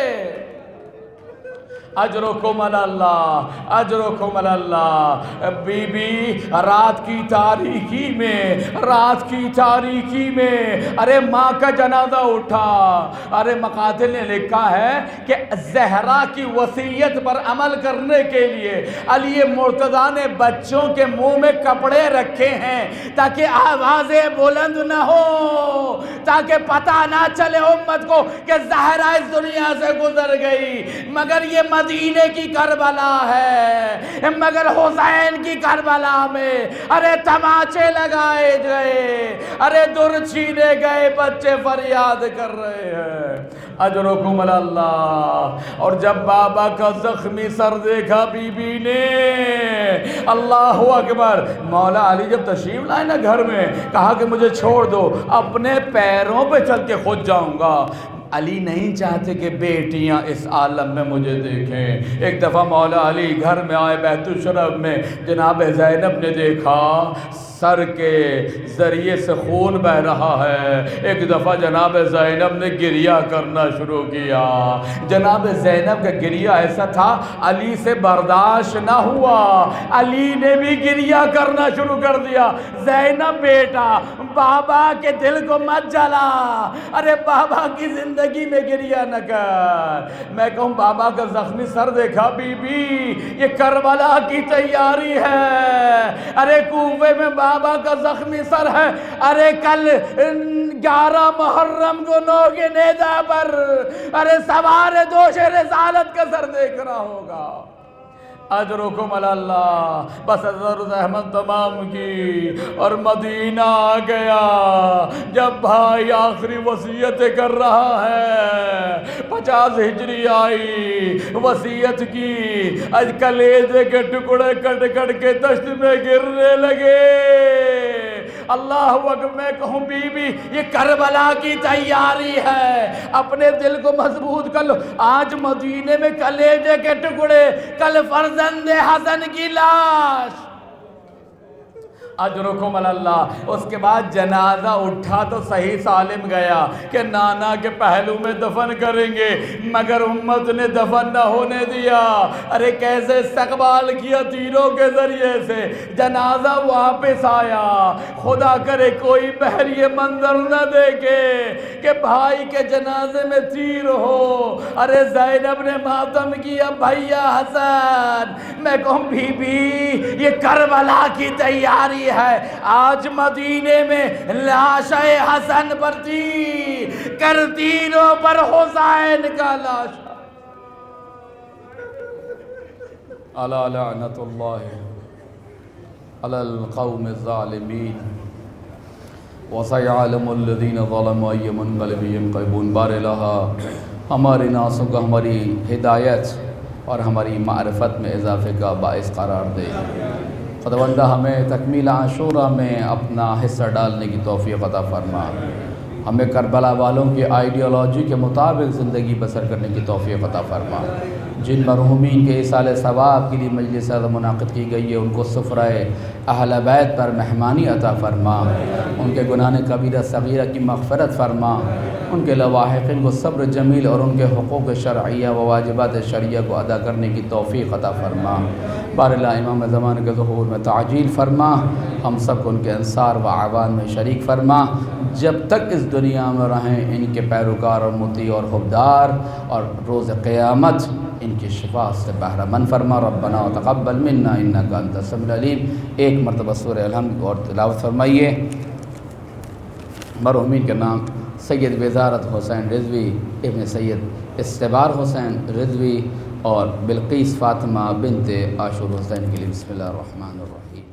Speaker 1: اجرکم اللہ، اجرکم اللہ۔ بی بی رات کی تاریکی میں، رات کی تاریکی میں ارے ماں کا جنازہ اٹھا۔ ارے مقاتل نے لکھا ہے کہ زہرا کی وصیت پر عمل کرنے کے لیے علی مرتضیٰ نے بچوں کے منہ میں کپڑے رکھے ہیں تاکہ آوازیں بلند نہ ہو، تاکہ پتہ نہ چلے امت کو کہ زہرا اس دنیا سے گزر گئی۔ مگر یہ مدینے کی کربلا ہے، مگر حسین کی کربلا میں ارے تماچے لگائے گئے، ارے در چھینے گئے، بچے فریاد کر رہے ہیں۔ اجرکم اللہ۔ اور جب بابا کا زخمی سر دیکھا بی بی نے، اللہ اکبر، مولا علی جب تشریف لائے نا گھر میں، کہا کہ مجھے چھوڑ دو، اپنے پیروں پہ چل کے خود جاؤں گا۔ علی نہیں چاہتے کہ بیٹیاں اس عالم میں مجھے دیکھیں۔ ایک دفعہ مولا علی گھر میں آئے، بیت الشرف میں جناب زینب نے دیکھا سر کے ذریعے سے خون بہ رہا ہے۔ ایک دفعہ جناب زینب نے گریہ کرنا شروع کیا۔ جناب زینب کا گریہ ایسا تھا علی سے برداشت نہ ہوا، علی نے بھی گریہ کرنا شروع کر دیا۔ زینب بیٹا بابا کے دل کو مت جلا، ارے بابا کی زندگی میں گریہ نہ کر۔ میں کہوں بابا کا زخمی سر دیکھا بی بی، یہ کربلا کی تیاری ہے۔ ارے کوفے میں بابا کا زخمی سر ہے، ارے کل 11 محرم کو 9 کے نیزہ پر ارے سوار دوش رسالت کا سر دیکھ رہا ہوگا۔ اجرکم علی اللہ۔ بس حضرت احمد تمام کی اور مدینہ آ گیا۔ جب بھائی آخری وصیت کر رہا ہے، 50 ہجری آئی، وصیت کی، آج کلیجے کے ٹکڑے کٹ کٹ کے دشت میں گرنے لگے۔ اللہ اکبر۔ میں کہوں بی بی یہ کربلا کی تیاری ہے، اپنے دل کو مضبوط کر لو۔ آج مدینے میں کلیجے کے ٹکڑے، کل فرزند حسن کی لاش۔ اجرکم علی اللہ۔ اس کے بعد جنازہ اٹھا تو صحیح سالم گیا کہ نانا کے پہلو میں دفن کریں گے، مگر امت نے دفن نہ ہونے دیا۔ ارے کیسے استقبال کیا تیروں کے ذریعے سے۔ جنازہ واپس آیا، خدا کرے کوئی بہر یہ منظر نہ دیکھے کہ بھائی کے جنازے میں تیر ہو۔ ارے زینب نے ماتم کیا، بھیا حسن۔ میں کہوں بی بی یہ کربلا کی تیاری ہے۔ آج مدینے میں لاش حسن پر تیر، کر تیروں پر حسین کا لاش۔ الا لعنت اللہ علی القوم الظالمین وسيعلم الذین ظلموا أي منقلب ينقلبون۔ بار الہا ہماری ناسوں کو ہماری ہدایت اور ہماری معرفت میں اضافے کا باعث قرار دے۔ خداوندہ ہمیں تکمیل عاشورہ میں اپنا حصہ ڈالنے کی توفیق عطا فرما، ہمیں کربلا والوں کی آئیڈیالوجی کے مطابق زندگی بسر کرنے کی توفیق عطا فرما۔ جن مرحومین کے ایصال ثواب کے لیے مجلس منعقد کی گئی ہے ان کو سفرہ اہل بیت پر مہمانی عطا فرما، ان کے گناہ کبیرہ صغیرہ کی مغفرت فرما، ان کے لواحقین کو صبر جمیل اور ان کے حقوق شرعیہ و واجبات شرعیہ کو ادا کرنے کی توفیق عطا فرما۔ بار اللہ امام زمان کے ظہور میں تعجیل فرما، ہم سب کو ان کے انصار و اعوان میں شریک فرما۔ جب تک اس دنیا میں رہیں ان کے پیروکار اور مطیع اور حبدار، اور روز قیامت ان کی شفاعت سے بہرہ مند فرما۔ ربنا تقبل منا انک انت السمیع العلیم۔ ایک مرتبہ سورہ الحمد اور تلاوت فرمائیے۔ مرحومین کے نام سید وزارت حسین رضوی ابن سید استبار حسین رضوی اور بلقیس فاطمہ بنت عاشور حسین کے لیے بسم اللہ الرحمن الرحیم۔